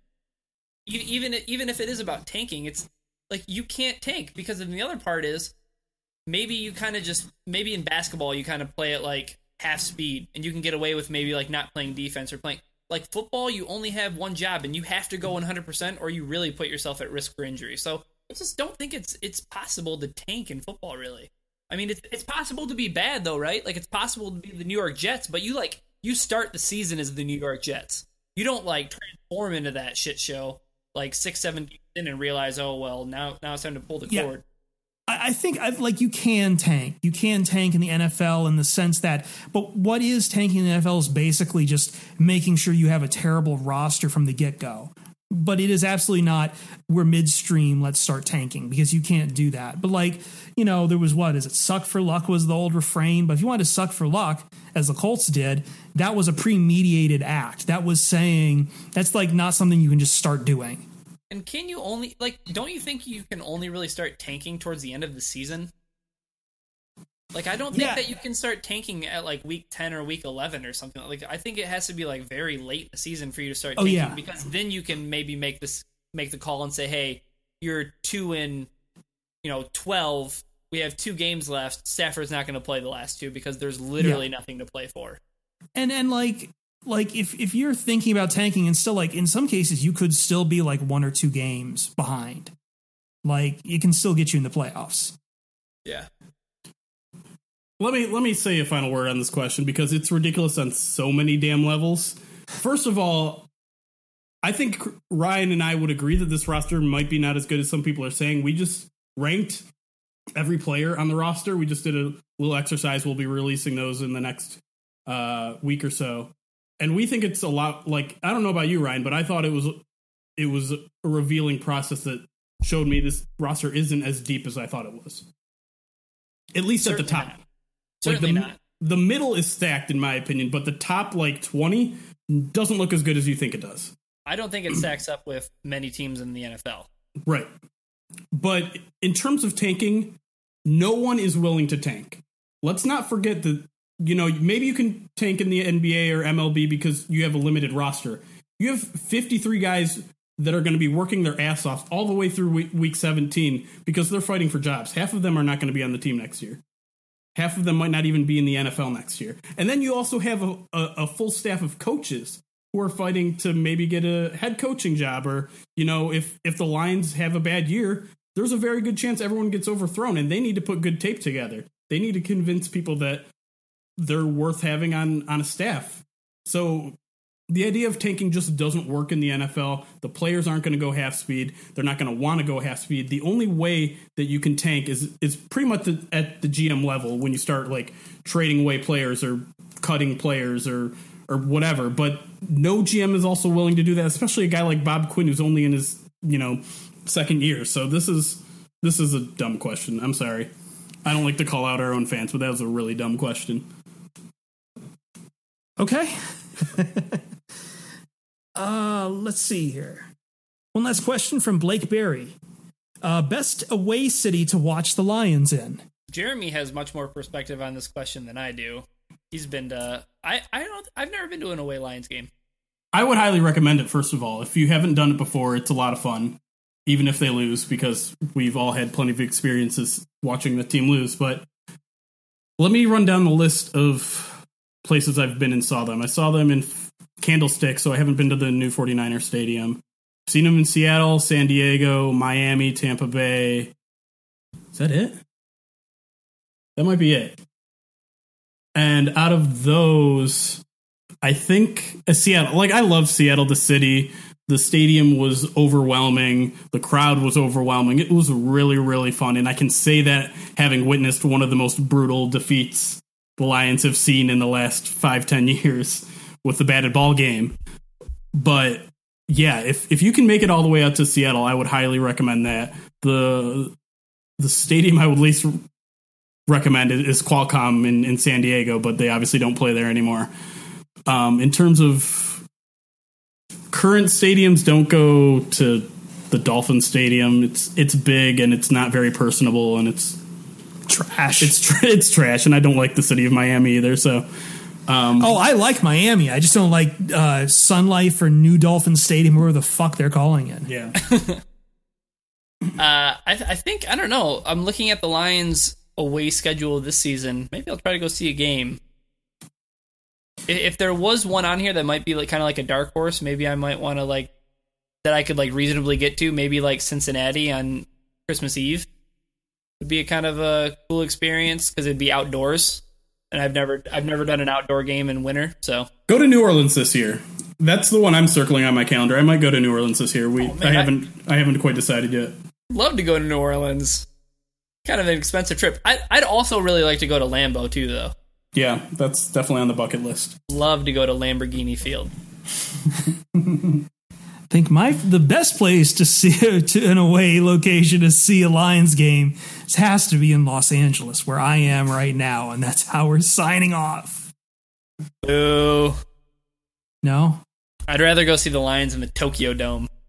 Even even if it is about tanking, it's like you can't tank because then the other part is maybe you kind of just maybe in basketball you kind of play it like half speed and you can get away with maybe like not playing defense or playing like football. You only have one job and you have to go one hundred percent or you really put yourself at risk for injury. So I just don't think it's it's possible to tank in football, really. I mean, it's it's possible to be bad though, right? Like it's possible to be the New York Jets, but you like you start the season as the New York Jets. You don't like transform into that shit show like six, seven games in and realize, oh well, now now it's time to pull the
yeah.
cord.
I, I think I've, like you can tank. You can tank in the N F L in the sense that, but what is tanking in the N F L is basically just making sure you have a terrible roster from the get go. but it is absolutely not, we're midstream, let's start tanking, because you can't do that. But like, you know, there was what is it? Suck for luck was the old refrain. But if you wanted to suck for luck, as the Colts did, that was a premeditated act. That was saying, that's like not something you can just start doing.
And can you only, like, don't you think you can only really start tanking towards the end of the season? Like, I don't think
Yeah.
that you can start tanking at, like, week ten or week eleven or something. Like, I think it has to be, like, very late in the season for you to start
Oh,
tanking.
yeah.
Because then you can maybe make this, make the call and say, hey, you're two in, you know, twelve. We have two games left. Stafford's not going to play the last two because there's literally
Yeah.
nothing to play for.
And and like like if if you're thinking about tanking, and still like in some cases you could still be like one or two games behind. Like it can still get you in the playoffs.
Yeah.
Let me let me say a final word on this question because it's ridiculous on so many damn levels. First of all, I think Ryan and I would agree that this roster might be not as good as some people are saying. We just ranked every player on the roster. We just did a little exercise. We'll be releasing those in the next uh, week or so. And we think it's a lot like, I don't know about you, Ryan, but I thought it was it was a revealing process that showed me this roster isn't as deep as I thought it was. At least
Certainly
at the top.
not.
Like
Certainly
the,
not.
the middle is stacked in my opinion, but the top like twenty doesn't look as good as you think it does.
I don't think it stacks up with many teams in the N F L.
Right. But in terms of tanking, no one is willing to tank. Let's not forget that, you know, maybe you can tank in the N B A or M L B because you have a limited roster. You have fifty-three guys that are going to be working their ass off all the way through week, week seventeen because they're fighting for jobs. Half of them are not going to be on the team next year. Half of them might not even be in the N F L next year. And then you also have a, a, a full staff of coaches who are fighting to maybe get a head coaching job. Or, you know, if, if the Lions have a bad year, there's a very good chance everyone gets overthrown and they need to put good tape together. They need to convince people that they're worth having on, on a staff. So the idea of tanking just doesn't work in the N F L. The players aren't going to go half speed. They're not going to want to go half speed. The only way that you can tank is is pretty much the, at the G M level when you start like trading away players or cutting players or or whatever. But no G M is also willing to do that, especially a guy like Bob Quinn who's only in his, you know, second year. So this is this is a dumb question. I'm sorry. I don't like to call out our own fans, but that was a really dumb question.
Okay. uh, let's see here. One last question from Blake Berry. Uh, best away city to watch the Lions in?
Jeremy has much more perspective on this question than I do. He's been to I, I don't I've never been to an away Lions game.
I would highly recommend it, first of all. If you haven't done it before, it's a lot of fun, even if they lose, because we've all had plenty of experiences watching the team lose. But let me run down the list of places I've been and saw them. I saw them in Candlestick, so I haven't been to the new forty-niners stadium. I've seen them in Seattle, San Diego, Miami, Tampa Bay. Is that it? That might be it. And out of those, I think uh, Seattle, like I love Seattle, the city. The stadium was overwhelming. The crowd was overwhelming. It was really, really fun. And I can say that having witnessed one of the most brutal defeats the Lions have seen in the last five, ten years with the batted ball game. But yeah, if, if you can make it all the way out to Seattle, I would highly recommend that. The the stadium I would least recommend is Qualcomm in, in San Diego, but they obviously don't play there anymore. Um, in terms of current stadiums, don't go to the Dolphin Stadium. It's it's big and it's not very personable and it's
Trash.
it's tr- it's trash. And I don't like the city of Miami either. So, um,
oh, I like Miami. I just don't like uh, Sun Life or New Dolphin Stadium, whatever the fuck they're calling it.
yeah,
Uh, I, th- I think I don't know. I'm looking at the Lions away schedule this season. Maybe I'll try to go see a game. If, if there was one on here that might be like kind of like a dark horse, maybe I might want to like that I could like reasonably get to. Maybe like Cincinnati on Christmas Eve would be a kind of a cool experience because it'd be outdoors, and I've never I've never done an outdoor game in winter. So
go to New Orleans this year. That's the one I'm circling on my calendar. I might go to New Orleans this year. We
Oh, man,
I haven't I, I haven't quite decided yet.
love to go to New Orleans. Kind of an expensive trip. I, I'd also really like to go to Lambeau too, though.
Yeah, that's definitely on the bucket list.
Love to go to Lamborghini Field.
think my the best place to see to, an away location to see a Lions game has to be in Los Angeles, where I am right now, and that's how we're signing off.
Boo.
No?
I'd rather go see the Lions in the Tokyo Dome.